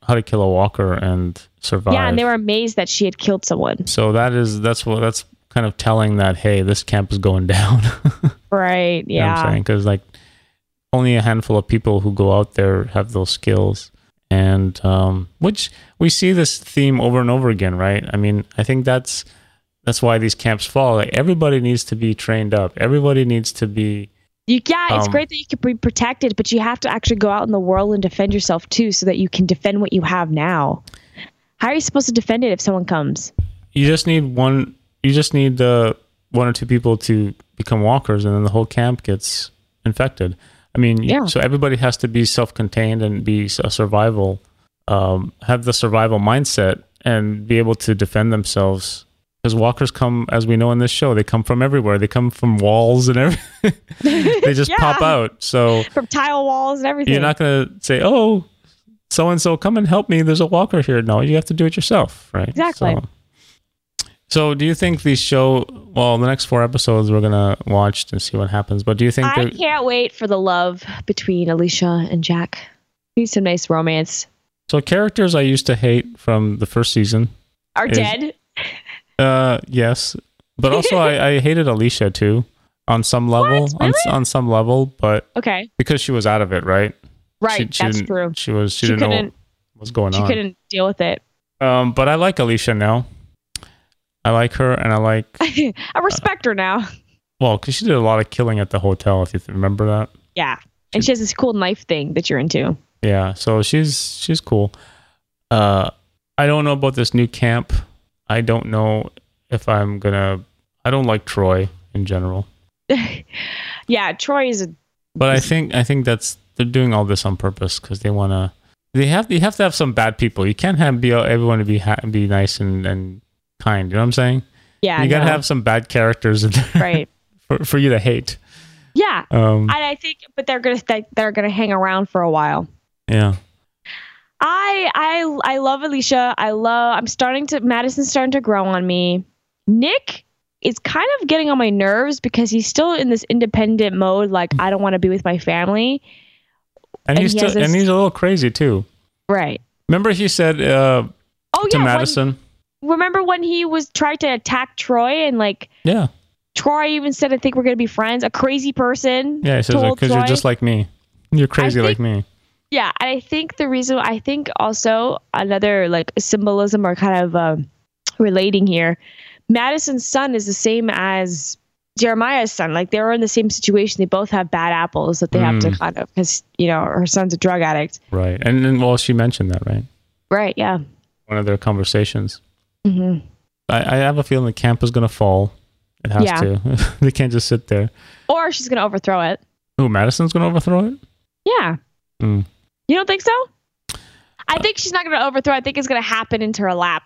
how to kill a walker and survive. Yeah, and they were amazed that she had killed someone. So that is that's what that's kind of telling that, hey, this camp is going down. Right. Yeah. You know what I'm saying? Because like only a handful of people who go out there have those skills, and um, which we see this theme over and over again, right? I mean, I think that's that's why these camps fall. Like everybody needs to be trained up. Everybody needs to be. You, yeah, it's Um, great that you can be protected, but you have to actually go out in the world and defend yourself too, so that you can defend what you have now. How are you supposed to defend it if someone comes? You just need one. You just need uh, one or two people to become walkers, and then the whole camp gets infected. I mean, you- Yeah. so everybody has to be self-contained and be s- a survival, um, have the survival mindset, and be able to defend themselves. Because walkers come, as we know in this show, they come from everywhere. They come from walls and everything. They just Yeah. pop out. So From tile walls and everything. you're not going to say, "Oh, so and so, come and help me. There's a walker here." No, you have to do it yourself, right? Exactly. So, so do you think these show? Well, the next four episodes we're gonna watch and see what happens. But do you think I that? can't wait for the love between Alicia and Jack. Need some nice romance. So characters I used to hate from the first season. Are Is- dead. Uh, yes, but also I, I hated Alicia too on some level. What? On Really? on some level, but Okay. because she was out of it, right? Right. She, she that's didn't- true. She was. She, She didn't know couldn't- what was going She on. couldn't deal with it. Um, but I like Alicia now. I like her, and I like I respect her now. well, because she did a lot of killing at the hotel. If you remember that. Yeah. And she has this cool knife thing that you're into. Yeah, so she's she's cool. Uh, I don't know about this new camp. I don't know if I'm gonna. I don't like Troy in general, Yeah, Troy is a but I think I think that's they're doing all this on purpose because they want to. They have you have to have some bad people. You can't have be everyone to be ha- be nice and, and kind. You know what I'm saying? yeah. you gotta no, have some bad characters in there right. for for you to hate. Yeah. Um, And I think, but they're gonna they, they're gonna hang around for a while. yeah. I I I love Alicia. I love. I'm starting to. Madison's starting to grow on me. Nick is kind of getting on my nerves because he's still in this independent mode. Like I don't want to be with my family. And, And he's he still, has this- and he's a little crazy too. Right. Remember he said uh, Oh to yeah. Madison. When, remember when he was trying to attack Troy and like Yeah. Troy even said, "I think we're gonna be friends." A crazy person. Yeah, he says told because you're Troy- just like me. You're crazy think- like me. Yeah, and I think the reason I think also another like symbolism or kind of um, relating here, Madison's son is the same as Jeremiah's son. Like they were in the same situation. They both have bad apples that they have to Mm. kind of because you know her son's a drug addict. Right. And then, well, she mentioned that, right? Right. Yeah. One of their conversations. hmm I, I have a feeling the camp is going to fall. It has Yeah. to. They can't just sit there. Or she's gonna overthrow it. Who, Madison's going to overthrow it? Yeah. Mm. You don't think so? I think she's not gonna overthrow. I think it's gonna happen into her lap.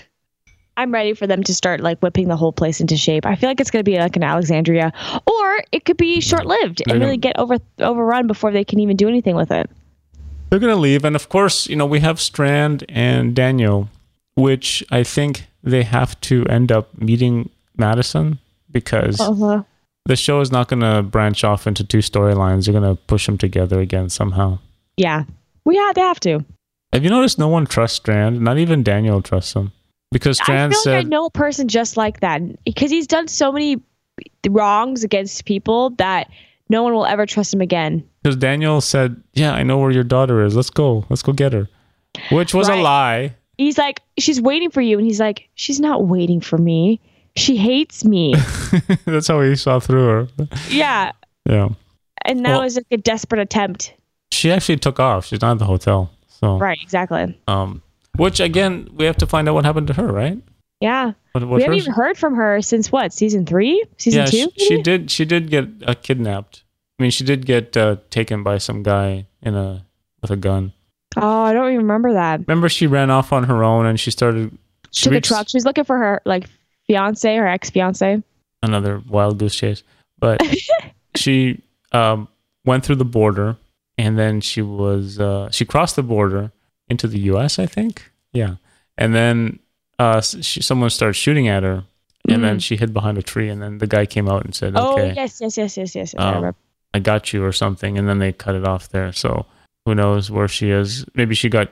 I'm ready for them to start like whipping the whole place into shape. I feel like it's going to be like an Alexandria, or it could be short lived They're and really gonna- get over overrun before they can even do anything with it. They're going to leave. And of course, you know, we have Strand and Daniel, which I think they have to end up meeting Madison because Uh-huh. the show is not going to branch off into two storylines. They're going to push them together again somehow. Yeah, we yeah, they have to. Have you noticed no one trusts Strand? Not even Daniel trusts him. Because Strand I feel said, like I know a person just like that because he's done so many wrongs against people that no one will ever trust him again. because Daniel said, yeah, I know where your daughter is. Let's go. Let's go get her. Which was Right. a lie. He's like, she's waiting for you, and he's like, she's not waiting for me. She hates me. That's how he saw through her. Yeah, Yeah. and that Well- was like a desperate attempt. She actually took off. She's not at the hotel. So, Right, exactly. um, which again, we have to find out what happened to her, right? Yeah. What, what We haven't hers- even heard from her since what? Season three? Season yeah, two? she, she maybe? did. She did get uh, kidnapped. I mean, she did get uh, taken by some guy in a with a gun. Oh, I don't even remember that. Remember, she ran off on her own and she started. She took a reached truck. She was looking for her like fiance or ex fiance. Another wild goose chase, but she um, went through the border and then she was uh, she crossed the border into the U S, I think. Yeah, and then uh, she, someone started shooting at her. And then she hid behind a tree, and then the guy came out and said, Oh "Okay, yes, yes, yes, yes, yes. yes. I um, remember. I got you," or something. And then they cut it off there. So who knows where she is? Maybe she got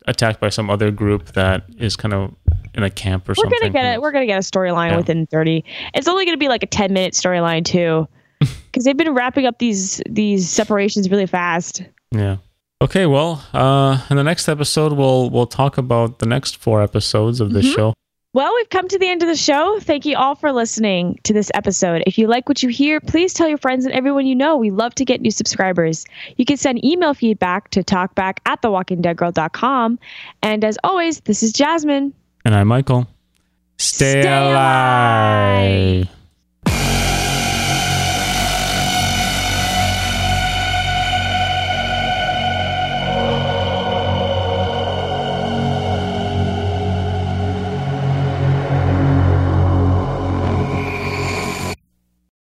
attacked by some other group that is kind of in a camp or we're something. Gonna get it. We're gonna get a storyline yeah. within thirty. It's only gonna be like a ten minute storyline too, because they've been wrapping up these these separations really fast. Yeah. Okay. Well, uh, in the next episode, we'll we'll talk about the next four episodes of this mm-hmm. show. Well, we've come to the end of the show. Thank you all for listening to this episode. If you like what you hear, please tell your friends and everyone you know. We love to get new subscribers. You can send email feedback to talkback at the walking dead girl dot com. And as always, this is Jasmine. And I'm Michael. Stay, Stay alive. alive.